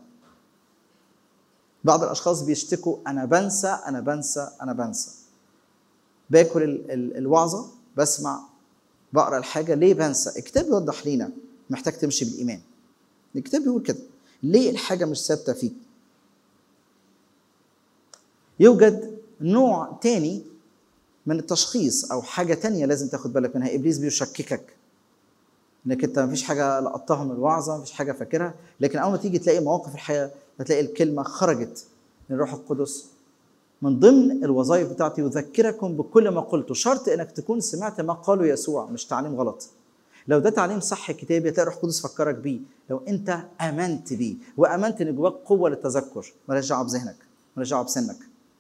بعض الأشخاص بيشتكوا أنا بنسى، باكل الوعظة، بسمع، بقرأ الحاجة، ليه بنسى؟ الكتاب يوضح لينا محتاج تمشي بالإيمان. الكتاب بيقول كده، ليه الحاجة مش ثابتة فيك؟ يوجد نوع تاني من التشخيص أو حاجة تانية لازم تاخد بالك منها. إبليس بيشككك إنك أنت مفيش حاجة لقطتها من الوعظة، مفيش حاجة فاكرها، لكن أول ما تيجي تلاقي مواقف الحياة هتلاقي الكلمة خرجت من الروح القدس. من ضمن الوظائف بتاعتي يذكركم بكل ما قلته. شرط إنك تكون سمعت ما قاله يسوع، مش تعليم غلط. لو ده تعليم صح كتابي هتلاقي روح القدس فكرك بيه لو انت امنت بيه وامنت ان جواك قوه للتذكر. مالهاش دعوه بذهنك، مالهاش دعوه بسنك،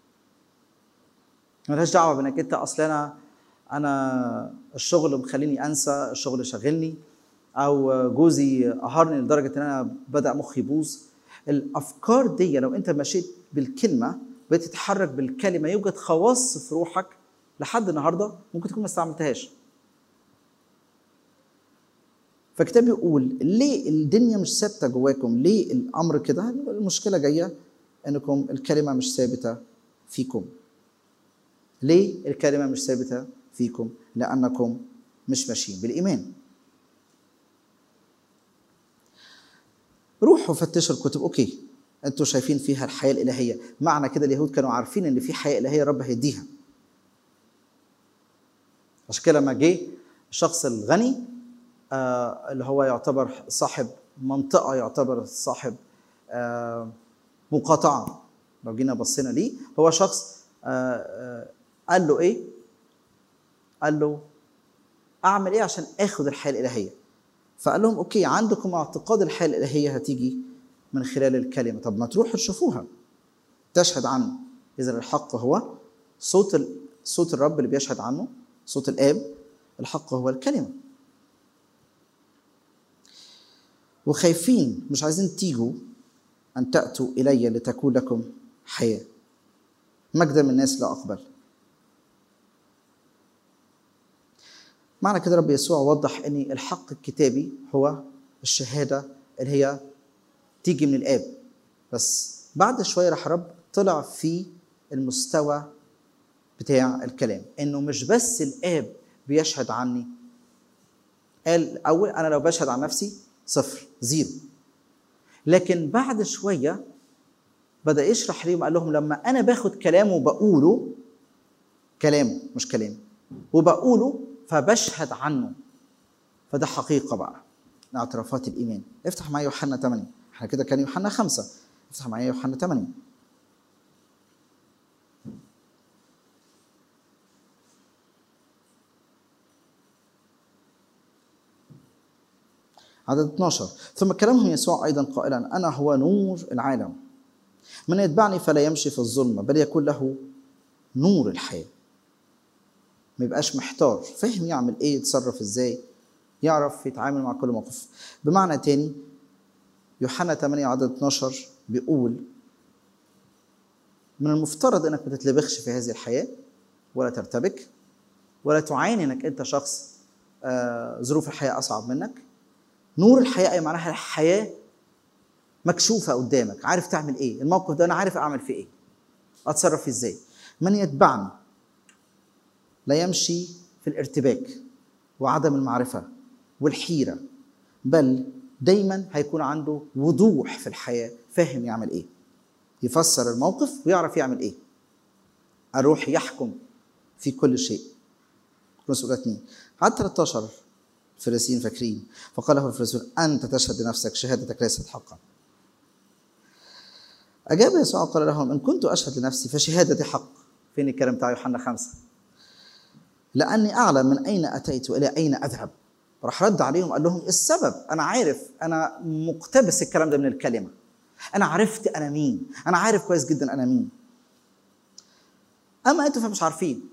مالهاش دعوه بانك انت اصلا انا الشغل مخليني انسى، الشغل شاغلني، او جوزي قهرني لدرجه ان انا بدا مخي يبوظ. الافكار دي لو انت مشيت بالكلمه بتتحرك بالكلمه يوجد خواص في روحك لحد النهارده ممكن تكون ما استعملتهاش. فالكتاب بيقول ليه الدنيا مش ثابته جواكم؟ ليه الامر كده؟ المشكله جايه انكم الكلمه مش ثابته فيكم. ليه الكلمه مش ثابته فيكم؟ لانكم مش ماشيين بالايمان. روحوا فتشوا الكتب. اوكي انتوا شايفين فيها الحياه الالهيه، معنى كده اليهود كانوا عارفين ان في حياه الهيه رب هيديها. عشان كده لما جه الشخص الغني اللي هو يعتبر صاحب منطقه، يعتبر صاحب مقاطعه، لو جينا بصينا ليه هو شخص قال له ايه؟ قال له اعمل ايه عشان اخد الحياه الالهيه؟ فقال لهم اوكي عندكم اعتقاد الحياه الالهيه هتيجي من خلال الكلمه، طب ما تروحوا تشوفوها تشهد عنه. اذا الحق هو صوت الرب اللي بيشهد عنه، صوت الاب. الحق هو الكلمه. وخايفين مش عايزين تيجوا ان تاتوا الي لتكون لكم حياه. مجدا من الناس لا اقبل. معنى كده رب يسوع وضح ان الحق الكتابي هو الشهاده اللي هي تيجي من الاب. بس بعد شويه راح رب طلع في المستوى بتاع الكلام انه مش بس الاب بيشهد عني. قال الاول انا لو بشهد عن نفسي 0 0، لكن بعد شويه بدا يشرح ليهم، قال لهم لما انا باخد كلامه وبقوله، كلامه مش كلام، وبقوله فبشهد عنه، فده حقيقه بقى اعترافات الايمان. افتح معايا يوحنا 8، احنا كده كان يوحنا 5، افتح معايا يوحنا 8. عدد 12. ثم كلمهم يسوع ايضا قائلا انا هو نور العالم، من يتبعني فلا يمشي في الظلمه بل يكون له نور الحياه. ما يبقاش محتار، فاهم يعمل ايه، يتصرف ازاي، يعرف يتعامل مع كل موقف. بمعنى تاني يوحنا 8 عدد 12 بيقول من المفترض انك ما تتلبخش في هذه الحياه ولا ترتبك ولا تعاني انك انت شخص ظروف الحياه اصعب منك. نور الحياه اي معناها الحياه مكشوفه قدامك، عارف تعمل ايه، الموقف ده انا عارف اعمل فيه ايه، اتصرف فيه ازاي. من يتبعني لا يمشي في الارتباك وعدم المعرفه والحيره، بل دايما هيكون عنده وضوح في الحياه، فاهم يعمل ايه، يفسر الموقف ويعرف يعمل ايه. الروح يحكم في كل شيء. كورنثوس 2 عدد 13. الفريسيين فاكرين، فقال له الفريسيون انت تشهد لنفسك شهادتك ليست حقا. اجاب يسوع قال لهم ان كنت اشهد لنفسي فشهادتي حق. فين الكلام بتاع يوحنا 5؟ لاني اعلم من اين اتيت والى اين اذهب. راح رد عليهم قال لهم السبب انا عارف، انا مقتبس الكلام ده من الكلمه، انا عرفت انا مين، انا عارف كويس جدا انا مين. اما انتم فمش عارفين.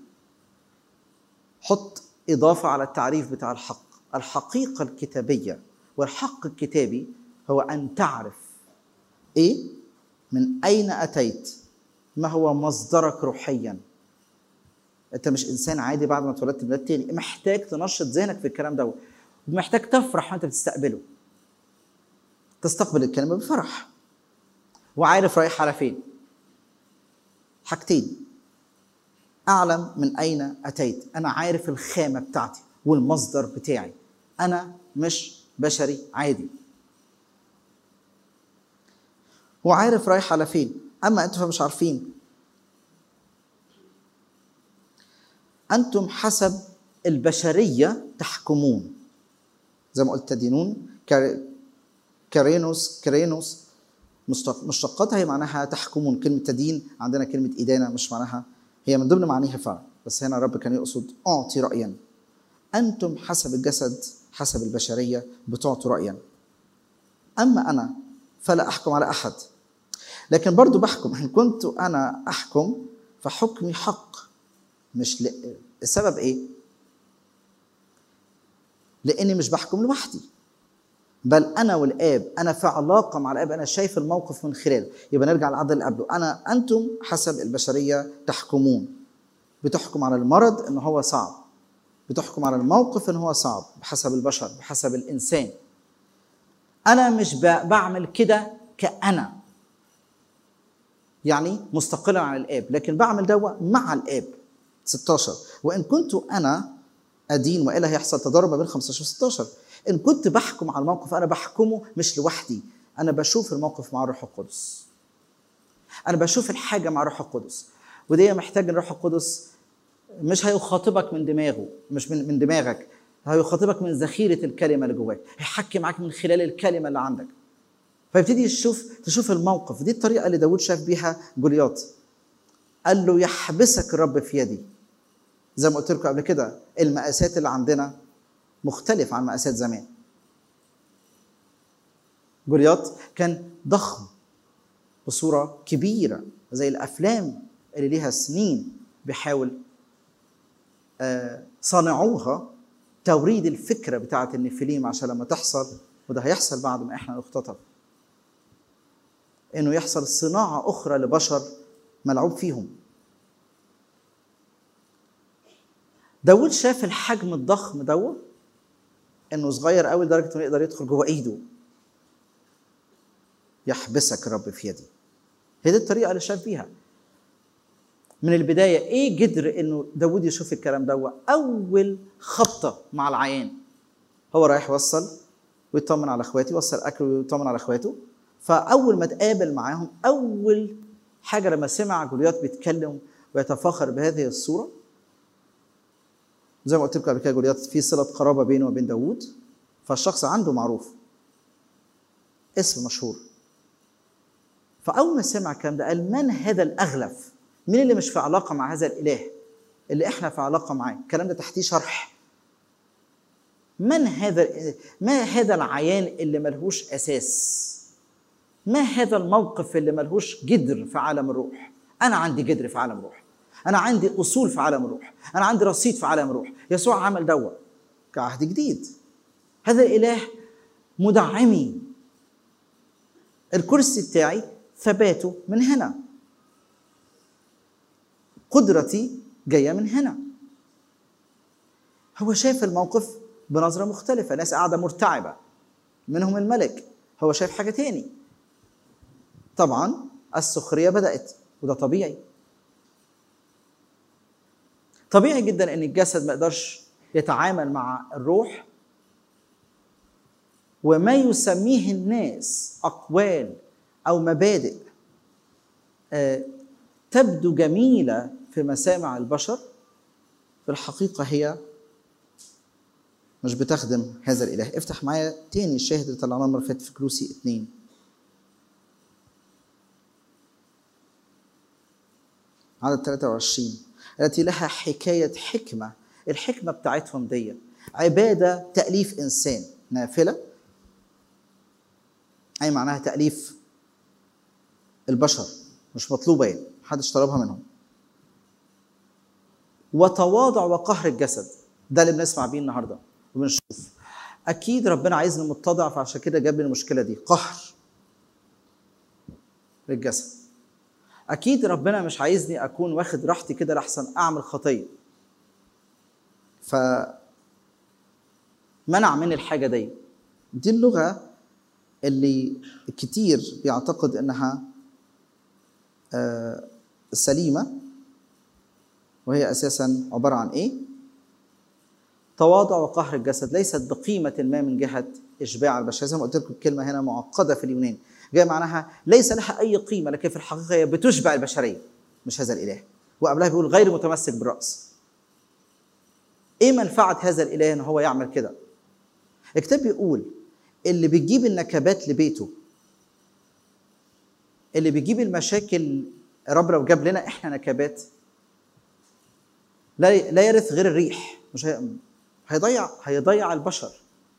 حط اضافه على التعريف بتاع الحق. الحقيقه الكتابيه والحق الكتابي هو ان تعرف ايه، من اين اتيت، ما هو مصدرك روحيا. انت مش انسان عادي بعد ما اتولدت ميلاد تاني، محتاج تنشط ذهنك في الكلام ده، ومحتاج تفرح وانت بتستقبله، تستقبل الكلمه بفرح وعارف رايح على فين. حاجتين، اعلم من اين اتيت، انا عارف الخامه بتاعتي والمصدر بتاعي، انا مش بشري عادي، وعارف رايح على فين. اما انتم فمش عارفين. انتم حسب البشريه تحكمون، زي ما قلت تدينون. كرينوس مشتقاتها هي معناها تحكمون. كلمه تدين عندنا كلمه ادانه، مش معناها، هي من ضمن معانيها فعلا، بس هنا الرب كان يقصد اعطي رايا. انتم حسب الجسد حسب البشرية بتعطوا رأيا. أما أنا فلا أحكم على أحد، لكن برضو بحكم. إن كنت أنا أحكم فحكمي حق. مش السبب إيه؟ لأني مش بحكم لوحدي، بل أنا والآب، أنا في علاقة مع الآب، أنا شايف الموقف من خلاله. يبقى نرجع للعدد اللي قبله، أنتم حسب البشرية تحكمون. بتحكم على المرض إن هو صعب، بتحكم على الموقف إن هو صعب بحسب البشر، بحسب الإنسان. أنا مش بعمل كده كأنا، يعني مستقلا عن الآب، لكن بعمل ده مع الآب. 16 وإن كنت أنا أدين، وإلا هيحصل تضارب بين 15 و 16. إن كنت بحكم على الموقف، أنا بحكمه مش لوحدي، أنا بشوف الموقف مع الروح القدس، أنا بشوف الحاجة مع الروح القدس. ودي محتاج الروح القدس مش هيخاطبك من دماغه، مش من دماغك، هيخاطبك من ذخيرة الكلمة اللي جواك، هيحكي معاك من خلال الكلمة اللي عندك. فيبتدي تشوف الموقف. دي الطريقة اللي داود شاف بيها جولياط. قال له يحبسك الرب في يدي. زي ما قلت لكم قبل كده، المقاسات اللي عندنا مختلف عن مقاسات زمان. جولياط كان ضخم بصورة كبيرة، زي الأفلام اللي ليها سنين بيحاول صنعوها توريد الفكرة بتاعة النفليم عشان لما تحصل، وده هيحصل بعد ما احنا نختطف، انه يحصل صناعة أخرى لبشر ملعوب فيهم. داود شاف الحجم الضخم دوت، انه صغير قوي لدرجة انه يقدر يدخل جوه ايده. يحبسك الرب في يدي. هي دي الطريقة اللي شاف بيها من البداية. ايه قدر انه داود يشوف الكلام دوت؟ اول خبطة مع العيان، هو رايح يوصل ويطمن على اخواته، يوصل اكل ويطمن على اخواته. فاول ما تقابل معاهم، اول حاجة لما سمع جولياط بيتكلم ويتفاخر بهذه الصورة، زي ما قلت لكم قبل كده، جولياط في صلة قرابة بينه وبين داود، فالشخص عنده معروف، اسم مشهور. فأول ما سمع الكلام ده قال من هذا الأغلف؟ مين اللي مش في علاقة مع هذا الإله اللي إحنا في علاقة معاه؟ الكلام ده تحتيه شرح. من هذا؟ ما هذا العيان اللي ملهوش أساس؟ ما هذا الموقف اللي ملهوش جدر في عالم الروح؟ أنا عندي جدر في عالم الروح، أنا عندي أصول في عالم الروح، أنا عندي رصيد في عالم الروح. يسوع عمل دوت كعهد جديد. هذا الإله مدعمي، الكرسي بتاعي ثباته من هنا، قدرتي جاية من هنا. هو شايف الموقف بنظرة مختلفة. ناس قاعدة مرتعبة، منهم الملك، هو شايف حاجة تاني. طبعا السخرية بدأت، وده طبيعي. طبيعي جدا ان الجسد ما يقدرش يتعامل مع الروح، وما يسميه الناس أقوال أو مبادئ تبدو جميلة في مسامع البشر، في الحقيقة هي مش بتخدم هذا الإله. افتح معايا تاني الشاهد اللي طلعناه المرة اللي فاتت في كلوسي 2 عدد 23. التي لها حكاية حكمة. الحكمة بتاعتهم دي عبادة تأليف إنسان، نافلة، أي معناها تأليف البشر، مش مطلوبة، يعني محدش طلبها منهم. وتواضع وقهر الجسد، ده اللي بنسمع بيه النهارده وبنشوف. أكيد ربنا عايزنا متضع، فعشان كده جاب لي المشكلة دي، قهر للجسد. أكيد ربنا مش عايزني أكون واخد راحتي كده لحسن أعمل خطية، فمنع مني الحاجة دي. دي اللغة اللي كتير بيعتقد إنها سليمة، وهي أساساً عبارة عن إيه؟ تواضع وقهر الجسد، ليست بقيمة ما من جهة إشباع البشر. زي ما قلت لكم الكلمة هنا معقدة في اليونان، جاي معناها ليس لها أي قيمة، لكن في الحقيقة هي بتشبع البشرية، مش هذا الإله. وقبلها بيقول غير متمسك بالرأس. إيه منفعة هذا الإله إن هو يعمل كده؟ الكتاب بيقول اللي بيجيب النكبات لبيته، اللي بيجيب المشاكل، رب لو جاب لنا إحنا نكبات لا يرث غير الريح، مش هيضيع البشر.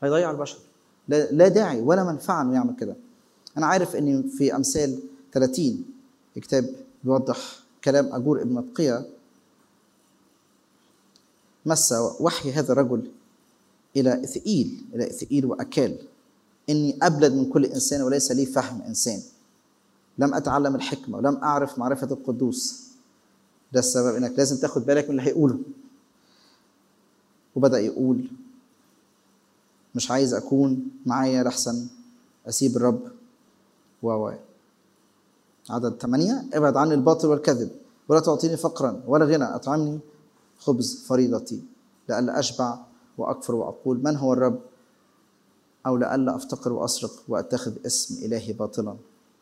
هيضيع البشر. لا داعي ولا منفعه انه يعمل كده. انا عارف ان في امثال 30 الكتاب بيوضح كلام اجور ابن متقية مس وحي هذا الرجل الى اثقيل واكال: اني ابلد من كل انسان وليس لي فهم انسان، لم اتعلم الحكمه ولم اعرف معرفه القدوس. ده السبب انك لازم تاخد بالك من اللي هيقوله. وبدأ يقول: مش عايز اكون معايا لحسن اسيب الرب. عدد 8: ابعد عني الباطل والكذب، ولا تعطيني فقرا ولا غنى، اطعمني خبز فريضتي، لئلا اشبع واكفر واقول من هو الرب، او لئلا افتقر واسرق واتخذ اسم الهي باطلا.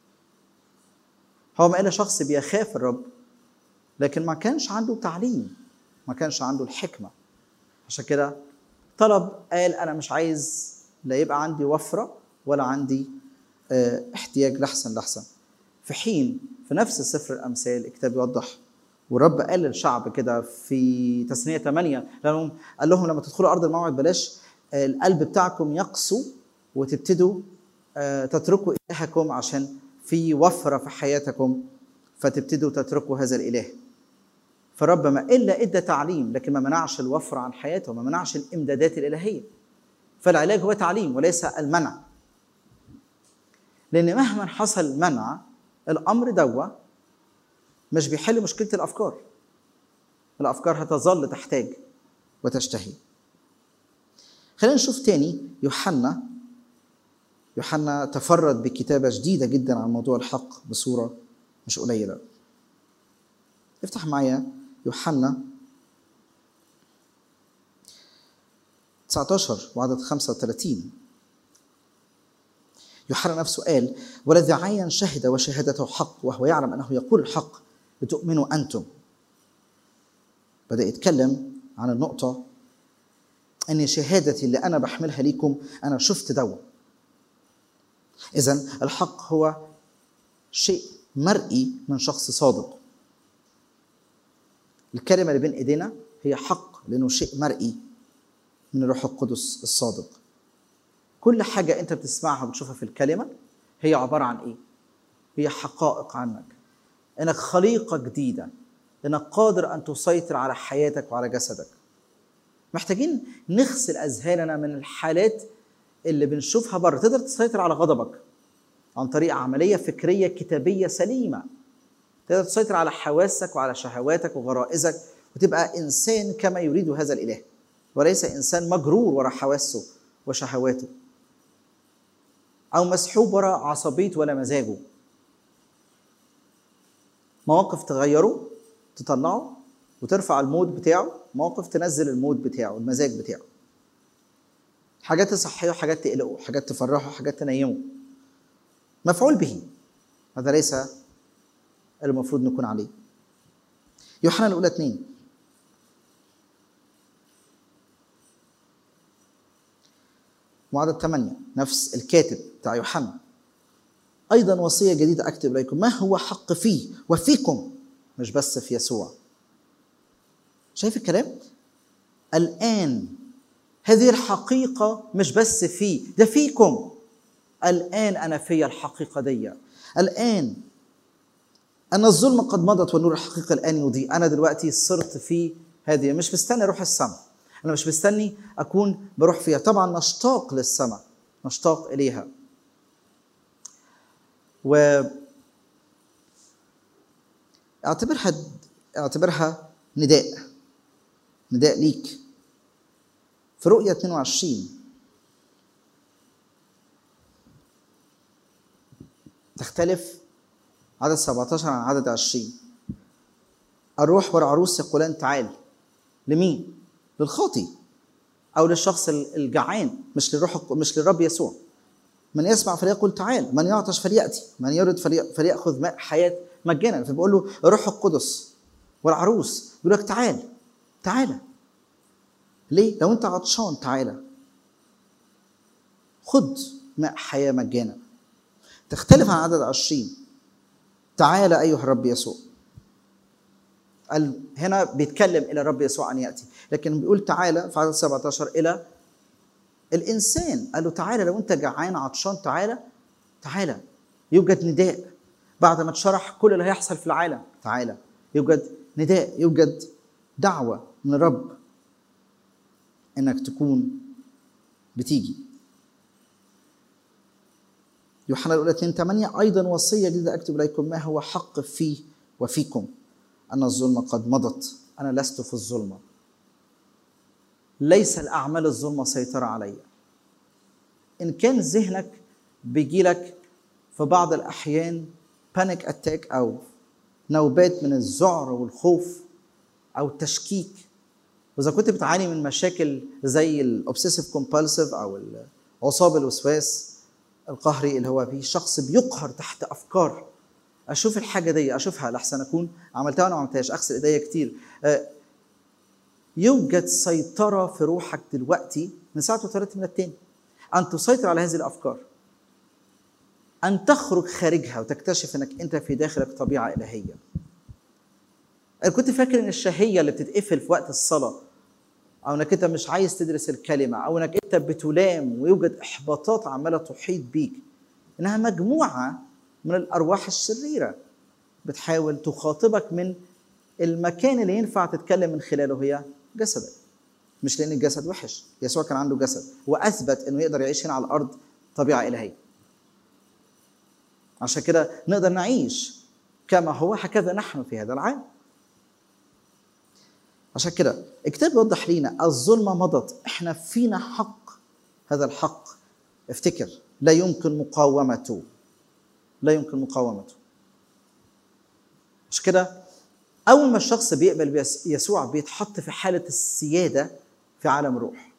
هو ما إلا شخص بيخاف الرب، لكن ما كانش عنده تعليم، ما كانش عنده الحكمه. عشان كده طلب، قال: انا مش عايز لا يبقى عندي وفره ولا عندي احتياج لحسن. في حين في نفس سفر الامثال الكتاب يوضح، والرب قال للشعب كده في تثنية 8 لانهم قال لهم: لما تدخلوا ارض الموعد بلاش القلب بتاعكم يقسو وتبتدوا تتركوا الهكم، عشان في وفره في حياتكم فتبتدوا تتركوا هذا الاله. فالرب ما الا ادى تعليم، لكن ما منعش الوفره عن حياته، ما منعش الامدادات الالهيه. فالعلاج هو تعليم وليس المنع، لان مهما حصل منع الامر دوا مش بيحل مشكله الافكار. الافكار هتظل تحتاج وتشتهي. خلينا نشوف تاني يوحنا تفرد بكتابه جديده جدا عن موضوع الحق بصوره مش قليله. افتح معايا يوحنا 19 وعدد 35. يوحنا نفسه قال: والذي عين شهد وشهادته حق، وهو يعلم انه يقول الحق لتؤمنوا انتم. بدأ يتكلم عن النقطة ان شهادتي اللي انا بحملها ليكم انا شفت دوا. اذن الحق هو شيء مرئي من شخص صادق. الكلمة اللي بين ايدينا هي حق لانه شيء مرئي من الروح القدس الصادق. كل حاجة انت بتسمعها وبتشوفها في الكلمة هي عبارة عن ايه؟ هي حقائق عنك، انك خليقة جديدة، انك قادر ان تسيطر على حياتك وعلى جسدك. محتاجين نغسل اذهاننا من الحالات اللي بنشوفها بره. تقدر تسيطر على غضبك عن طريق عملية فكرية كتابية سليمة. تقدر تسيطر على حواسك وعلى شهواتك وغرائزك وتبقى إنسان كما يريد هذا الإله، وليس إنسان مجرور وراء حواسه وشهواته، أو مسحوب وراء عصبيته ولا مزاجه. مواقف تغيره، تطلعه وترفع المود بتاعه، مواقف تنزل المود بتاعه، المزاج بتاعه. حاجات تصحيه وحاجات تقلقه، حاجات تفرحه وحاجات تنيمه. مفعول به. هذا ليس المفروض نكون عليه. يوحنا الأولى 2 وعدد 8 نفس الكاتب بتاع يوحنا: أيضا وصية جديدة أكتب إليكم، ما هو حق فيه وفيكم، مش بس في يسوع. شايف الكلام؟ الآن هذه الحقيقة مش بس فيه، ده فيكم. الآن أنا في الحقيقة دي. الآن أن الظلمة قد مضت والنور الحقيقة الآن يضيء. أنا دلوقتي صرت في هذه، مش مستني أروح السماء، أنا مش مستني أكون بروح فيها. طبعا نشتاق للسماء، نشتاق إليها. اعتبرها نداء ليك. في رؤية 22 تختلف عدد 17 عن عدد 20. الروح والعروس يقولان تعال. لمين؟ للخاطي أو للشخص الجعان، مش للرب يسوع. من يسمع فليقل تعال، من يعطش فليأتي، من يرد فليأخذ ماء حياة مجانا. فبيقول له الروح القدس والعروس بيقول لك تعالى. ليه؟ لو انت عطشان تعالى خد ماء حياة مجانا. تختلف عن عدد 20. تعالى أيها الرب يسوع. هنا بيتكلم إلى الرب يسوع أن يأتي، لكن بيقول تعالى في عدد 17 إلى الإنسان قال له تعالى، لو أنت جعان عطشان تعالى تعالى. يوجد نداء بعد ما اتشرح كل اللي هيحصل في العالم، تعالى. يوجد نداء، يوجد دعوة من الرب إنك تكون بتيجي. يوحنا الأولى 2:8 أيضا وصية جديدة أكتب إليكم ما هو حق فيه وفيكم، أن الظلمة قد مضت، أنا لست في الظلمة، ليس الأعمال الظلمة سيطرة علي. إن كان ذهنك بيجيلك في بعض الأحيان بانيك أتاك أو نوبات من الذعر والخوف أو التشكيك، وإذا كنت بتعاني من مشاكل زي الأوبسيسيف كومبالسيف أو عصاب الوسواس القهري، اللي هو فيه شخص بيقهر تحت أفكار، أشوف الحاجة دي أشوفها لحسن أكون عملتها وأنا ما عملتهاش، أغسل إيديا كتير. يوجد سيطرة في روحك دلوقتي من ساعة ما اتولدت من التاني، أن تسيطر على هذه الأفكار، أن تخرج خارجها وتكتشف أنك أنت في داخلك طبيعة إلهية. أنا كنت فاكر أن الشهية اللي بتتقفل في وقت الصلاة، أو أنك أنت مش عايز تدرس الكلمة، أو أنك أنت بتلام ويوجد إحباطات عمالة تحيط بيك، إنها مجموعة من الأرواح الشريرة بتحاول تخاطبك من المكان اللي ينفع تتكلم من خلاله، هي جسدك. مش لأن الجسد وحش، يسوع كان عنده جسد وأثبت أنه يقدر يعيش هنا على الأرض طبيعة إلهية. عشان كده نقدر نعيش كما هو هكذا نحن في هذا العالم. عشان كده الكتاب يوضح لينا الظلمة مضت، احنا فينا حق، هذا الحق افتكر لا يمكن مقاومته، لا يمكن مقاومته. عشان كده أول ما الشخص بيقبل يسوع بيتحط في حالة السيادة في عالم الروح،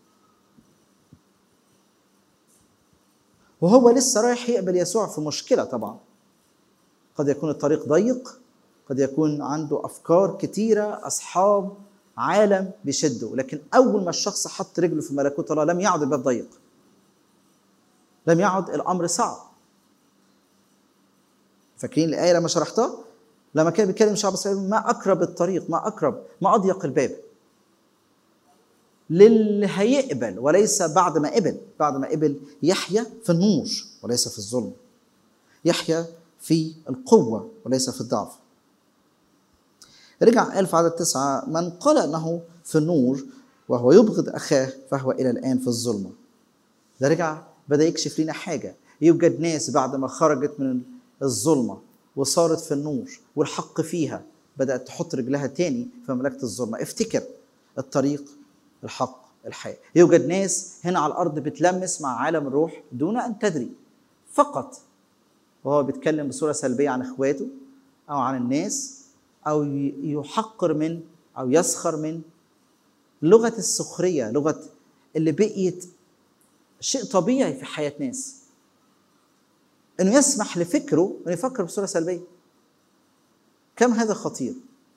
وهو لسه رايح يقبل يسوع في مشكلة. طبعا قد يكون الطريق ضيق، قد يكون عنده أفكار كتيرة، أصحاب، عالم بيشده، لكن أول ما الشخص حط رجله في ملكوت الله لم يعد الباب ضيق، لم يعد الأمر صعب. فاكرين الآية لما شرحتها؟ لما كان بيتكلم شعب إسرائيل ما أقرب الطريق، ما أقرب، ما أضيق الباب للي هيقبل، وليس بعد ما قبل. بعد ما قبل يحيا في النور وليس في الظلم، يحيا في القوة وليس في الضعف. رجع قال في عدد 9 من قال أنه في النور وهو يبغض أخاه فهو إلى الآن في الظلمة. ده رجع بدأ يكشف لنا حاجة، يوجد ناس بعد ما خرجت من الظلمة وصارت في النور والحق فيها بدأت تحط رجلها تاني في مملكة الظلمة. افتكر الطريق، الحق، الحياة. يوجد ناس هنا على الأرض بتلمس مع عالم الروح دون أن تدري، فقط وهو بيتكلم بصورة سلبية عن إخواته أو عن الناس، أو يحقر من أو يسخر من. لغة السخرية، لغة اللي بقيت شيء طبيعي في حياة ناس، إنه يسمح لفكره أن يفكر بصورة سلبية. كم هذا خطير!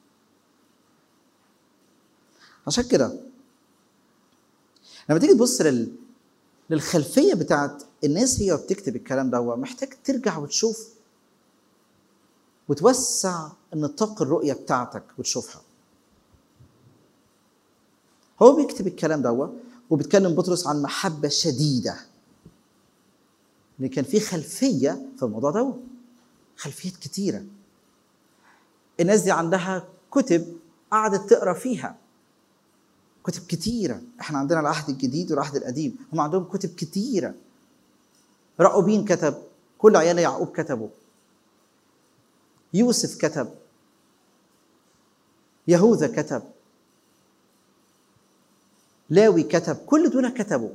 عشان كده لما تيجي تبص للخلفية بتاعت الناس هي بتكتب الكلام ده، هو محتاج ترجع وتشوف وتوسع نطاق الرؤية بتاعتك وتشوفها. هو بيكتب الكلام ده وبيتكلم بطرس عن محبة شديدة، لأن كان في خلفية في الموضوع ده، خلفيات كتيرة. الناس دي عندها كتب قعدت تقرأ فيها، كتب كتيرة. احنا عندنا العهد الجديد والعهد القديم، هم عندهم كتب كتيرة. رأوبين كتب، كل عيال يعقوب كتبوا، يوسف كتب، يهوذا كتب، لاوي كتب، كل دول كتبوا.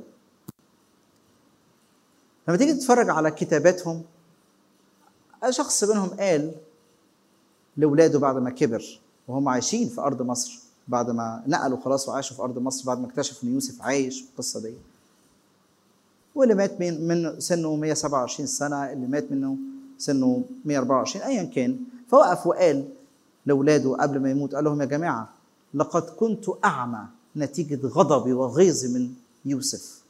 لما تيجي تتفرج على كتاباتهم، شخص منهم قال لأولاده بعد ما كبر وهم عايشين في أرض مصر، بعد ما نقلوا خلاص وعاشوا في أرض مصر، بعد ما اكتشفوا أن يوسف عايش في القصة دي، واللي مات من سنه 127 سنة، اللي مات منه سنه 124، أيا كان، فوقف وقال لأولاده قبل ما يموت، قال لهم يا جماعة لقد كنت أعمى نتيجة غضبي وغيظي من يوسف.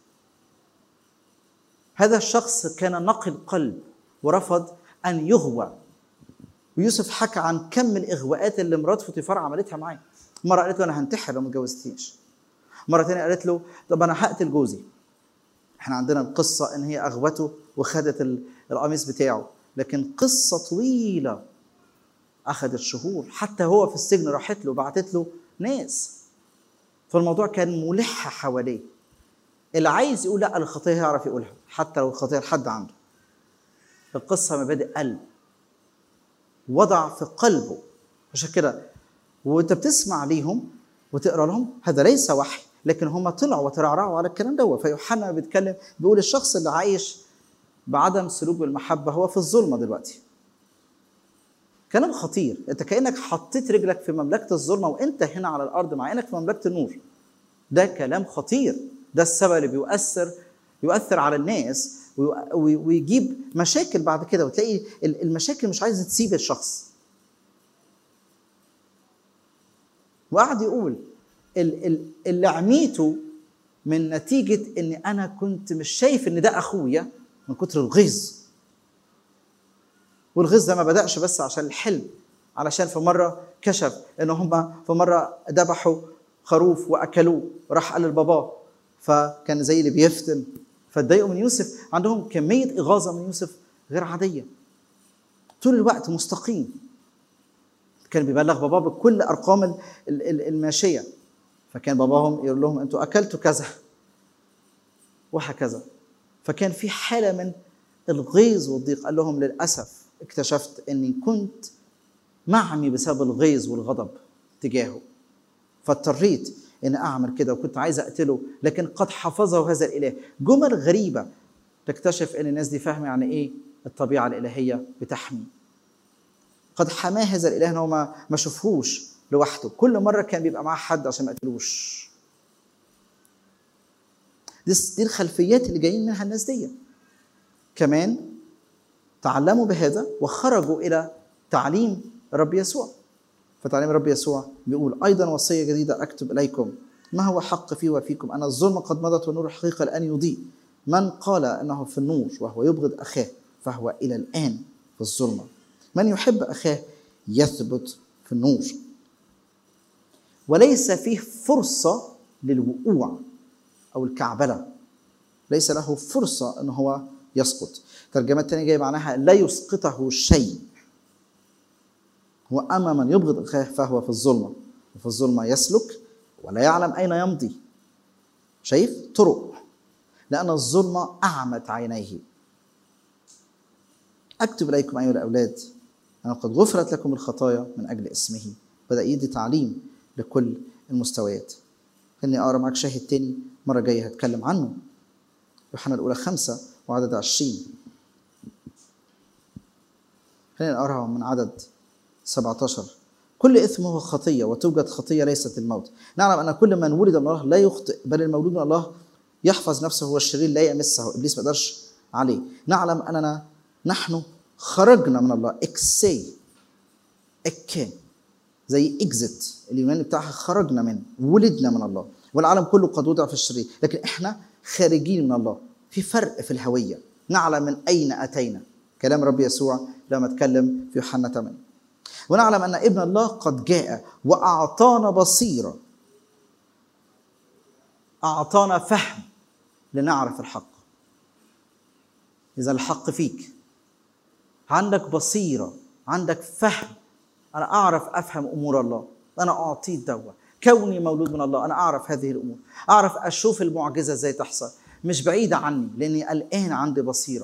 هذا الشخص كان نقي القلب ورفض أن يغوى. ويوسف حكى عن كم الإغواءات اللي مرات فوتيفار عملتها معي. مرة قالت له أنا هنتحر لو ما اتجوزتيش، مرة تانية قالت له طب أنا هقتل جوزي، احنا عندنا القصة ان هي اغوته وخدت القميص بتاعه، لكن قصة طويلة اخذت شهور، حتى هو في السجن راحت له بعتت له ناس، فالموضوع كان ملح حواليه. اللي عايز يقول لا الخطية يعرف يقولها حتى لو الخطية لحد عنده. القصة مبادئ قلب، وضع في قلبه. عشان كده وانت بتسمع ليهم وتقرا لهم هذا ليس وحي، لكن هم طلعوا وترعرعوا على الكلام ده. فيوحنا بيتكلم بيقول الشخص اللي عايش بعدم سلوك بالمحبه هو في الظلمه دلوقتي. كلام خطير، انت كانك حطيت رجلك في مملكه الظلمه وانت هنا على الارض مع انك في مملكه النور. ده كلام خطير، ده السبب اللي يؤثر على الناس ويجيب مشاكل بعد كده، وتلاقي المشاكل مش عايزه تسيب الشخص. وقعد يقول اللي عميته من نتيجة ان انا كنت مش شايف ان ده اخويا من كتر الغيظ. والغيظ ده ما بدأش بس عشان الحلم، علشان في مرة كشف ان هم في مرة ذبحوا خروف واكلوه، راح قال لباباه فكان زي اللي بيفتن، فاتضايقوا من يوسف. عندهم كمية إغاظة من يوسف غير عادية، طول الوقت مستقيم. كان بيبلغ باباه بكل ارقام الماشيه، فكان باباهم يقول لهم انتوا اكلتوا كذا وهكذا. فكان في حاله من الغيظ والضيق. قال لهم للاسف اكتشفت اني كنت معمي بسبب الغيظ والغضب تجاهه، فاضطريت ان اعمل كده، وكنت عايز اقتله لكن قد حفظه هذا الاله. جمل غريبه تكتشف ان الناس دي فاهمه يعني ايه الطبيعه الالهيه بتحمي. قد حماه هذا الاله، انه ما شافهوش لوحده، كل مره كان بيبقى معاه حد عشان ما يقتلوش. دي الخلفيات اللي جايين منها الناس دي. كمان تعلموا بهذا وخرجوا الى تعليم الرب يسوع. فتعليم الرب يسوع بيقول ايضا وصيه جديده اكتب اليكم ما هو حق فيه وفيكم، ان الظلمه قد مضت والنور الحقيقه الان يضيء. من قال انه في النور وهو يبغض اخاه فهو الى الان في الظلمه. من يحب أخاه يثبت في النور، وليس فيه فرصة للوقوع أو الكعبلة، ليس له فرصة أنه هو يسقط. ترجمة تانية جاي معناها لا يسقطه شيء. وأما من يبغض أخاه فهو في الظلمة، وفي الظلمة يسلك ولا يعلم أين يمضي. شايف طرق، لأن الظلمة أعمت عينيه. أكتب إليكم أيها الأولاد أنا قد غفرت لكم الخطايا من أجل اسمه. بدأ يدي تعليم لكل المستويات. خليني أقرأ معك شاهد تاني مرة جاية هتكلم عنه. يوحنا الأولى 5 وعدد 20. خلينا نقرأها من عدد 17. كل إثم هو خطية، وتوجد خطية ليست الموت. نعلم أن كل من ولد من الله لا يخطئ، بل المولود من الله يحفظ نفسه، والشرير لا يمسه، إبليس ما يقدرش عليه. نعلم أننا نحن خرجنا من الله. اكسي اكين زي اكزت اليوناني بتاعها، خرجنا منه، ولدنا من الله، والعالم كله قد وضع في الشرير، لكن احنا خارجين من الله. في فرق في الهويه. نعلم من اين اتينا، كلام رب يسوع لما اتكلم في يوحنا 8. ونعلم ان ابن الله قد جاء واعطانا بصيره، اعطانا فهم لنعرف الحق. اذا الحق فيك، عندك بصيرة، عندك فهم. أنا أعرف أفهم أمور الله، أنا أعطيت دوا. كوني مولود من الله أنا أعرف هذه الأمور، أعرف أشوف المعجزة إزاي تحصل، مش بعيدة عني لأني الآن عندي بصيرة.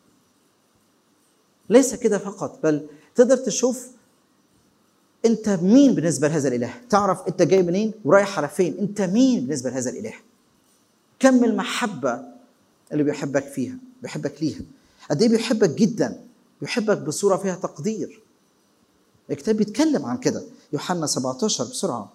ليس كده فقط، بل تقدر تشوف أنت مين بالنسبة لهذا الإله، تعرف أنت جاي منين ورايح على فين، أنت مين بالنسبة لهذا الإله. كم المحبة اللي بيحبك فيها، بيحبك ليها، قد إيه بيحبك جدا، يحبك بصورة فيها تقدير. الكتاب بيتكلم عن كده. يوحنا 17 بسرعة.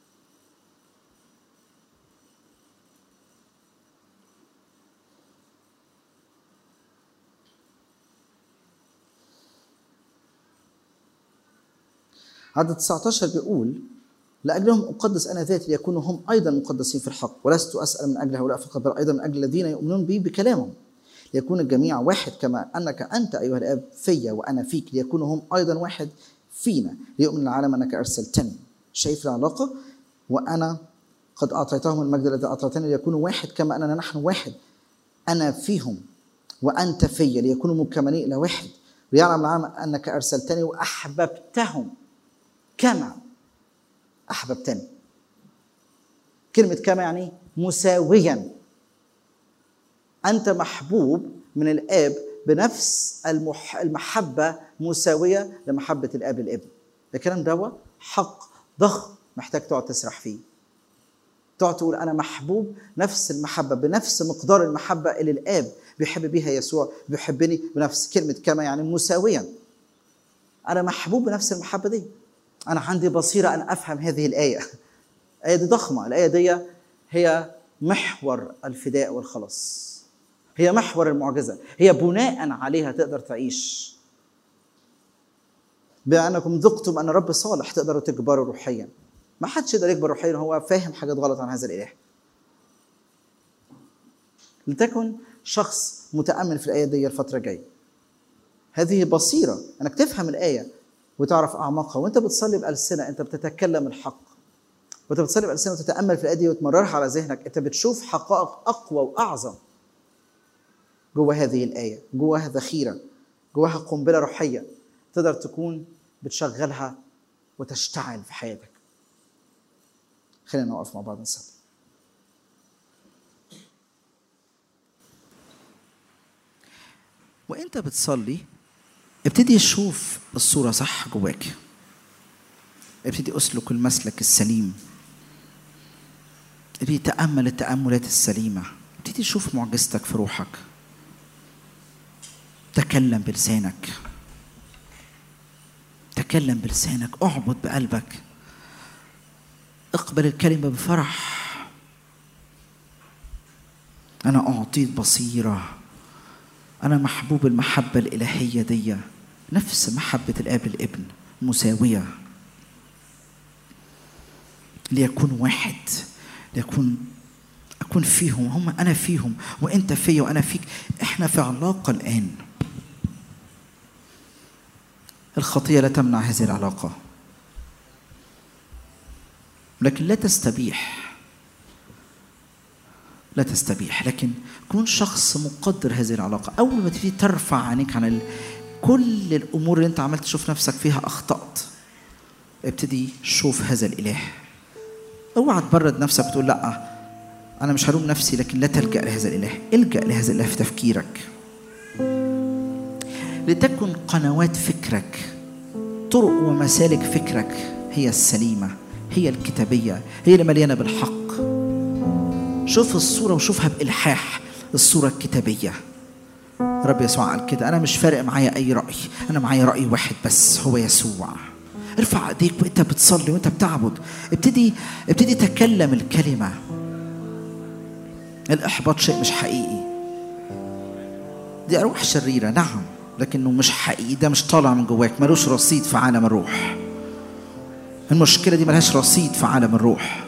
عدد 19 بيقول لأجلهم أقدس أنا ذاتي ليكونوا هم أيضا مقدسين في الحق، ولست أسأل من أجل هؤلاء فقط بل أيضا من أجل الذين يؤمنون بي بكلامهم، ليكون الجميع واحد كما أنك أنت أيها الآب فيا وأنا فيك، ليكونوا هم أيضا واحد فينا، ليؤمن العالم أنك أرسلتني. شايف العلاقة؟ وأنا قد أعطيتهم المجد الذي أعطيتني ليكونوا واحد كما أننا نحن واحد. أنا فيهم وأنت فيا ليكونوا مكملين إلى واحد، ويعلم العالم أنك أرسلتني وأحببتهم كما أحببتني. كلمة كما يعني مساويا. أنت محبوب من الآب بنفس المحبة مساوية لمحبة الآب للابن. الكلام ده حق ضخم محتاج تقعد تسرح فيه، تقعد تقول أنا محبوب نفس المحبة بنفس مقدار المحبة اللي الآب بيحب بيها يسوع بيحبني بنفس. كلمة كما يعني مساويا. أنا محبوب بنفس المحبة دي. أنا عندي بصيرة أن أفهم هذه الآية. الآية دي ضخمة. الآية دي هي محور الفداء والخلاص، هي محور المعجزة، هي بناء عليها تقدر تعيش. بأنكم ذقتم أن الرب صالح تقدروا تكبروا روحيا. ما حدش يقدر يكبر روحيا هو فاهم حاجات غلط عن هذا الإله. لتكن شخص متأمل في الآية دي الفترة الجاية. هذه بصيرة أنك تفهم الآية وتعرف أعماقها. وأنت بتصلي بألسنة أنت بتتكلم الحق، وأنت بتصلي بألسنة وتتأمل في الآية دي وتمررها على ذهنك، أنت بتشوف حقائق أقوى وأعظم جوه هذه الآية. جواها ذخيرة، جواها قنبلة روحية تقدر تكون بتشغلها وتشتعل في حياتك. خلينا نوقف مع بعض نصلي. وانت بتصلي ابتدي تشوف الصورة صح جواك، ابتدي اسلك المسلك السليم، ابتدي تأمل التأملات السليمة، ابتدي تشوف معجزتك في روحك. تكلم بلسانك، تكلم بلسانك، اعبد بقلبك، اقبل الكلمة بفرح. أنا أعطيت بصيرة، أنا محبوب المحبة الإلهية دي نفس محبة الآب الابن مساوية، ليكون واحد، أكون فيهم، هم أنا فيهم وأنت فيا وأنا فيك. إحنا في علاقة الآن. الخطية لا تمنع هذه العلاقة، لكن لا تستبيح، لكن كون شخص مقدر هذه العلاقة. أول ما تبتدي ترفع عينيك عن كل الأمور اللي أنت عملت تشوف نفسك فيها أخطأت، ابتدي شوف هذا الإله. اوعى تبرد نفسك وتقول لا أنا مش هلوم نفسي، لكن لا تلجأ لهذا الإله. الجأ لهذا الإله في تفكيرك. لتكن قنوات فكرك، طرق ومسالك فكرك هي السليمة، هي الكتابية، هي اللي مليانة بالحق. شوف الصورة وشوفها بإلحاح، الصورة الكتابية. رب يسوع قال كده، أنا مش فارق معايا أي رأي، أنا معايا رأي واحد بس هو يسوع. ارفع ايديك وانت بتصلي وانت بتعبد، ابتدي تكلم الكلمة. الإحباط شيء مش حقيقي، دي أروح شريرة نعم، لكنه مش حقيقي. ده مش طالع من جواك، ملوش رصيد في عالم الروح. المشكلة دي ملهاش رصيد في عالم الروح.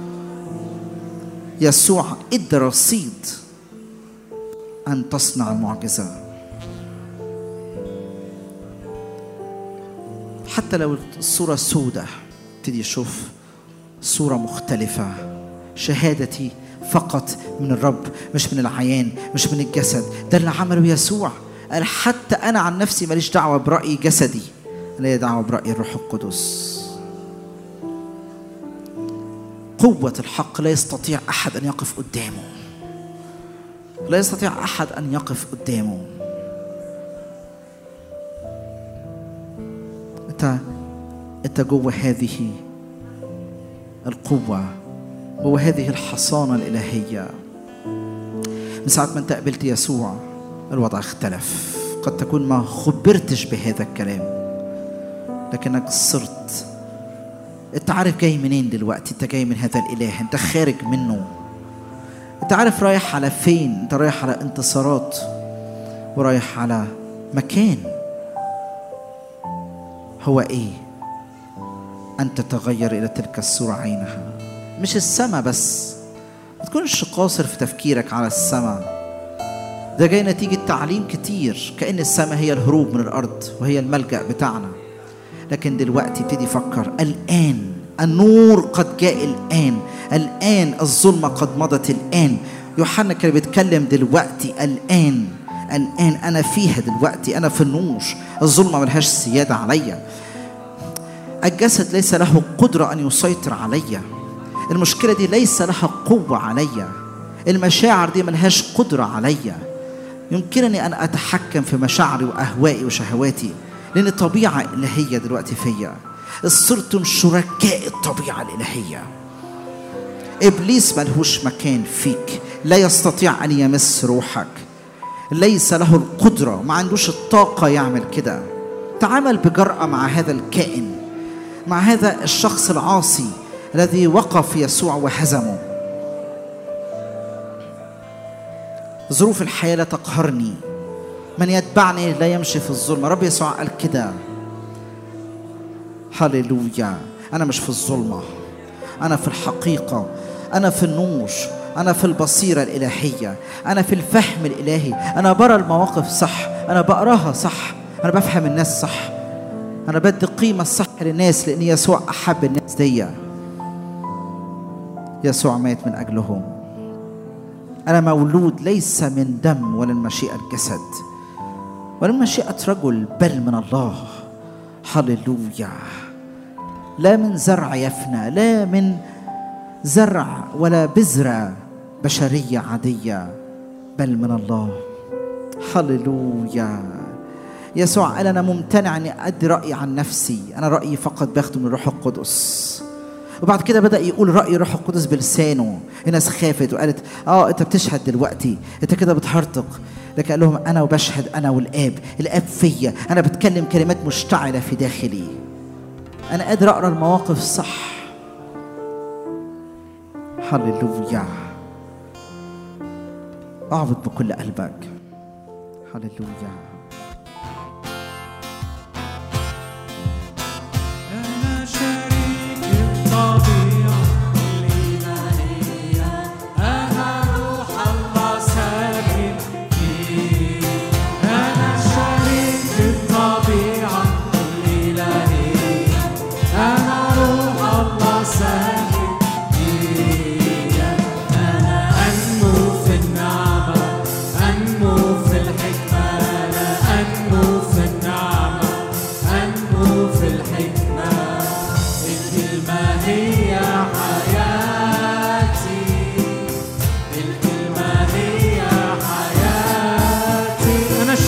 يسوع ادى رصيد أن تصنع المعجزة. حتى لو الصورة سودة ابتدي يشوف صورة مختلفة. شهادتي فقط من الرب، مش من العيان، مش من الجسد. ده اللي عمله يسوع. قال حتى أنا عن نفسي ماليش دعوة برأي جسدي، لي دعوة برأي الروح القدس. قوة الحق لا يستطيع أحد أن يقف قدامه، لا يستطيع أحد أن يقف قدامه. أنت جوه هذه القوة، جوه هذه الحصانة الإلهية. من ساعة ما أنت قبلت يسوع الوضع اختلف. قد تكون ما خبرتش بهذا الكلام، لكنك صرت أنت عارف جاي منين دلوقتي. أنت جاي من هذا الإله، أنت خارج منه. أنت عارف رايح على فين. أنت رايح على انتصارات ورايح على مكان. هو إيه؟ أن تتغير إلى تلك الصورة عينها. مش السماء بس، ما تكونش قاصر في تفكيرك على السماء. ده جاي نتيجة تعليم كتير، كأن السماء هي الهروب من الأرض وهي الملجأ بتاعنا. لكن دلوقتي ابتدي فكر الآن. النور قد جاء الآن، الظلمة قد مضت الآن. يوحنا كان بيتكلم دلوقتي، الآن أنا فيها دلوقتي، أنا في النور، الظلمة ملهاش سيادة عليا. الجسد ليس له قدرة أن يسيطر عليا، المشكلة دي ليس لها قوة عليا، المشاعر دي ملهاش قدرة عليا. يمكنني أن أتحكم في مشاعري وأهوائي وشهواتي، لأن الطبيعة الإلهية دلوقتي فيا. صرتم شركاء الطبيعة الإلهية. إبليس ملهوش مكان فيك، لا يستطيع أن يمس روحك، ليس له القدرة، ما عندوش الطاقة يعمل كده. تعامل بجرأة مع هذا الكائن، مع هذا الشخص العاصي الذي وقف يسوع وهزمه. ظروف الحياة لا تقهرني، من يتبعني لا يمشي في الظلمة. رب يسوع قال كده. هللويا. أنا مش في الظلمة، أنا في الحقيقة، أنا في النور، أنا في البصيرة الإلهية، أنا في الفهم الإلهي. أنا برى المواقف صح، أنا بقراها صح، أنا بفهم الناس صح، أنا بدي قيمة الصح للناس، لأن يسوع أحب الناس دي. يسوع مات من أجلهم. أنا مولود ليس من دم ولا من مشيئة الجسد ولا من مشيئة رجل، بل من الله. هللويا. لا من زرع يفنى، لا من زرع ولا بذرة بشرية عادية، بل من الله. هللويا. يسوع قال أنا ممتنع أني أدي رأي عن نفسي، أنا رأيي فقط باخده من الروح القدس. وبعد كده بدأ يقول رأي الروح القدس بلسانه. الناس خافت وقالت أنت بتشهد دلوقتي، أنت كده بتهرطق. لكن قال لهم أنا وبشهد، أنا والآب فيا، أنا بتكلم كلمات مشتعلة في داخلي، أنا قادر أقرأ المواقف صح. هللويا. أعبد بكل قلبك. هللويا. أنا شريك الطبيعة الإلهية، أنا روح الله ساكن فيه. أنا شريك الطبيعة الإلهية، أنا روح الله ساكن فيه. أنا أنمو في النعمة، أنمو في الحكمة، أنا أنمو في النعمة، أنمو في الحكمة. الكلمة هي حياتي، الكلمة هي حياتي. أنا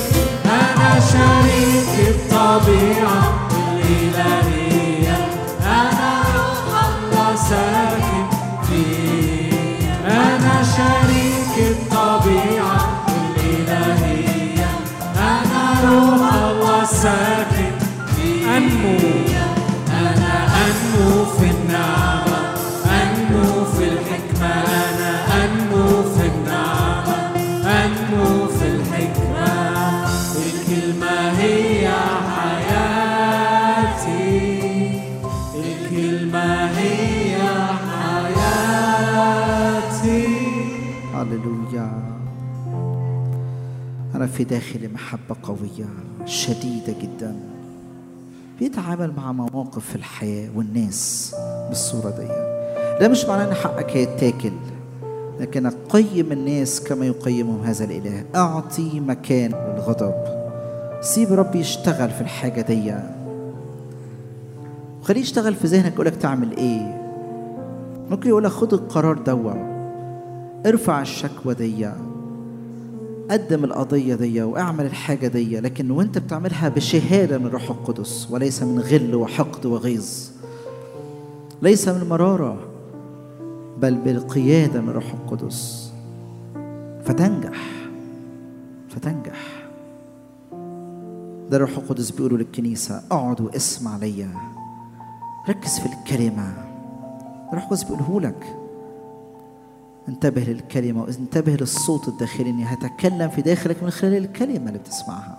شريك الطبيعة الإلهية، أنا روح الله ساكن فيه. أنا شريك الطبيعة الإلهية، أنا روح الله ساكن فيه. أنا أنمو في النعمة، أنمو في الحكمة، أنا أنمو في النعمة، أنمو في الحكمة. الكلمة هي حياتي، الكلمة هي حياتي. هللويا. أنا في داخلي محبة قوية شديدة جدا، بيتعامل مع مواقف في الحياة والناس بالصورة دي. ده مش معناه أن حقك هيتاكل، لكن أقيم الناس كما يقيمهم هذا الإله. أعطي مكان للغضب، سيب ربي يشتغل في الحاجة دي، وخليه يشتغل في ذهنك. يقولك تعمل إيه؟ ممكن يقولك خد القرار دوا، ارفع الشكوى دي، قدم القضية دي، واعمل الحاجة دي، لكن وانت بتعملها بشهادة من روح القدس، وليس من غل وحقد وغيظ، ليس من مرارة، بل بالقيادة من روح القدس، فتنجح. ده روح القدس بيقولوا للكنيسة اقعد واسمع ليا، ركز في الكلمة. روح القدس بيقوله لك انتبه للكلمة، وانتبه للصوت الداخلي اني هتكلم في داخلك من خلال الكلمة اللي بتسمعها.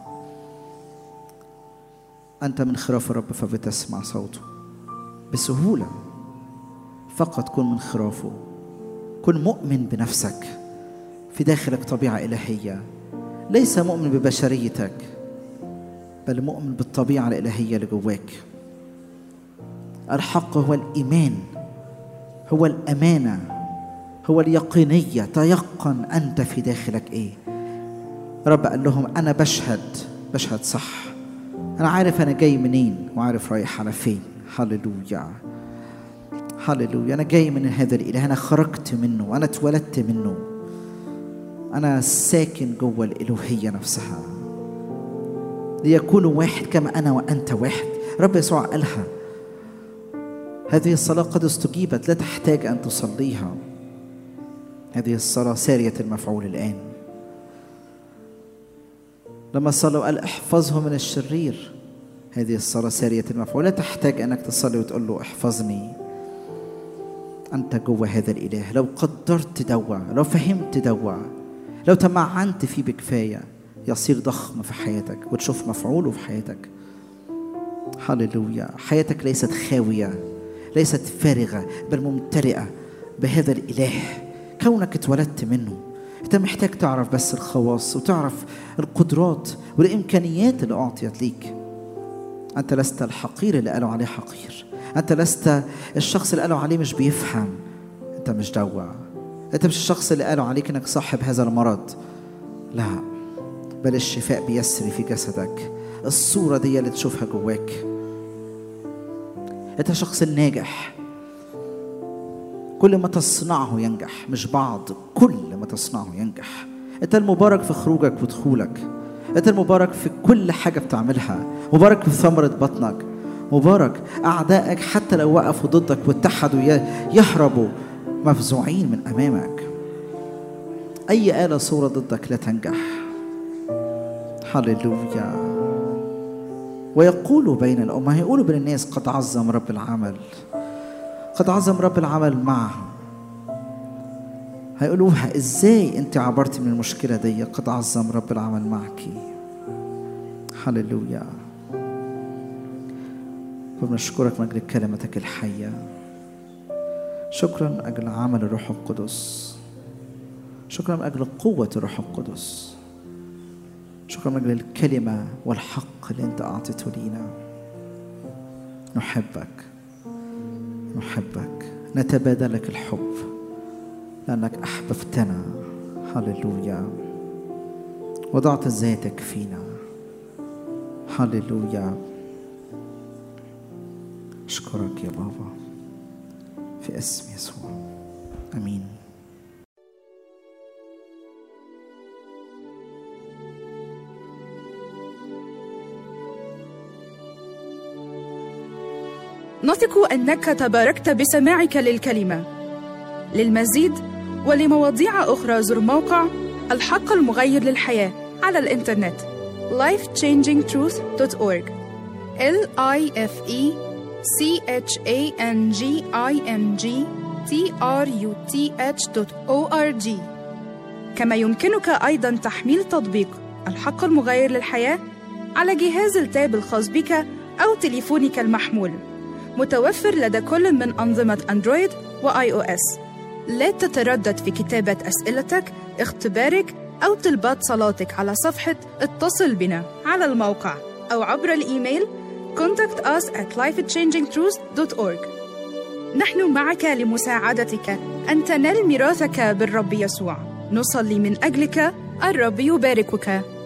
أنت من خراف الرب فبتسمع صوته بسهولة. فقط كن من خرافه، كن مؤمن بنفسك. في داخلك طبيعة إلهية، ليس مؤمن ببشريتك، بل مؤمن بالطبيعة الإلهية اللي جواك. الحق هو الإيمان، هو الأمانة، هو اليقينية. تيقن أنت في داخلك إيه. رب قال لهم أنا بشهد صح، أنا عارف أنا جاي منين وعارف رايح على فين. هللويا هللويا. أنا جاي من هذا الإله، أنا خرجت منه، أنا اتولدت منه، أنا ساكن جوه الإلوهية نفسها. ليكونوا واحد كما أنا وأنت واحد. رب يسوع قالها. هذه الصلاة قد استجيبت، لا تحتاج أن تصليها. هذه الصلاة سارية المفعول الآن. لما صلى وقال احفظه من الشرير، هذه الصلاة سارية المفعول. لا تحتاج أنك تصلي وتقول له احفظني. أنت جوه هذا الإله. لو قدرت دوا، لو فهمت دوا، لو تمعنت فيه بكفاية، يصير ضخم في حياتك وتشوف مفعوله في حياتك. هللويا. حياتك ليست خاوية، ليست فارغة، بل ممتلئة بهذا الإله. كونك اتولدت منه، أنت محتاج تعرف بس الخواص وتعرف القدرات والإمكانيات اللي أعطيت ليك. أنت لست الحقير اللي قالوا عليه حقير. أنت لست الشخص اللي قالوا عليه مش بيفهم. أنت مش دوا. أنت مش الشخص اللي قالوا عليك أنك صاحب هذا المرض. لا، بل الشفاء بيسري في جسدك. الصورة دي اللي تشوفها جواك. أنت شخص ناجح. كل ما تصنعه ينجح، مش بعض، كل ما تصنعه ينجح. أنت المبارك في خروجك ودخولك. أنت المبارك في كل حاجة بتعملها. مبارك في ثمرة بطنك. مبارك. أعدائك حتى لو وقفوا ضدك واتحدوا يهربوا مفزوعين من أمامك. أي آلة صورة ضدك لا تنجح. هللويا. ويقولوا بين الأمة، يقولوا بين الناس قد عظم رب العمل، قد عظم رب العمل معهم. هيقولوها إزاي أنت عبرت من المشكلة دي؟ قد عظم رب العمل معك. هللويا. فبنشكرك من أجل كلمتك الحية. شكرا أجل عمل الروح القدس. شكرا من أجل قوة الروح القدس. شكرا من أجل الكلمة والحق اللي أنت أعطيته لينا. نحبك نحبك، نتبادلك الحب لأنك أحببتنا. هللويا. وضعت ذاتك فينا. هللويا. أشكرك يا بابا في اسم يسوع. أمين. نثق أنك تباركت بسماعك للكلمة. للمزيد ولمواضيع أخرى زر موقع الحق المغير للحياة على الإنترنت lifechangingtruth.org lifechangingtruth.org. كما يمكنك أيضا تحميل تطبيق الحق المغير للحياة على جهاز التاب الخاص بك أو تليفونك المحمول، متوفر لدى كل من أنظمة أندرويد وآي أو إس. لا تتردد في كتابة أسئلتك، اختبارك أو طلبات صلاتك على صفحة اتصل بنا على الموقع أو عبر الإيميل contact us at lifechangingtruth.org. نحن معك لمساعدتك أن تنال ميراثك بالرب يسوع. نصلي من أجلك. الرب يباركك.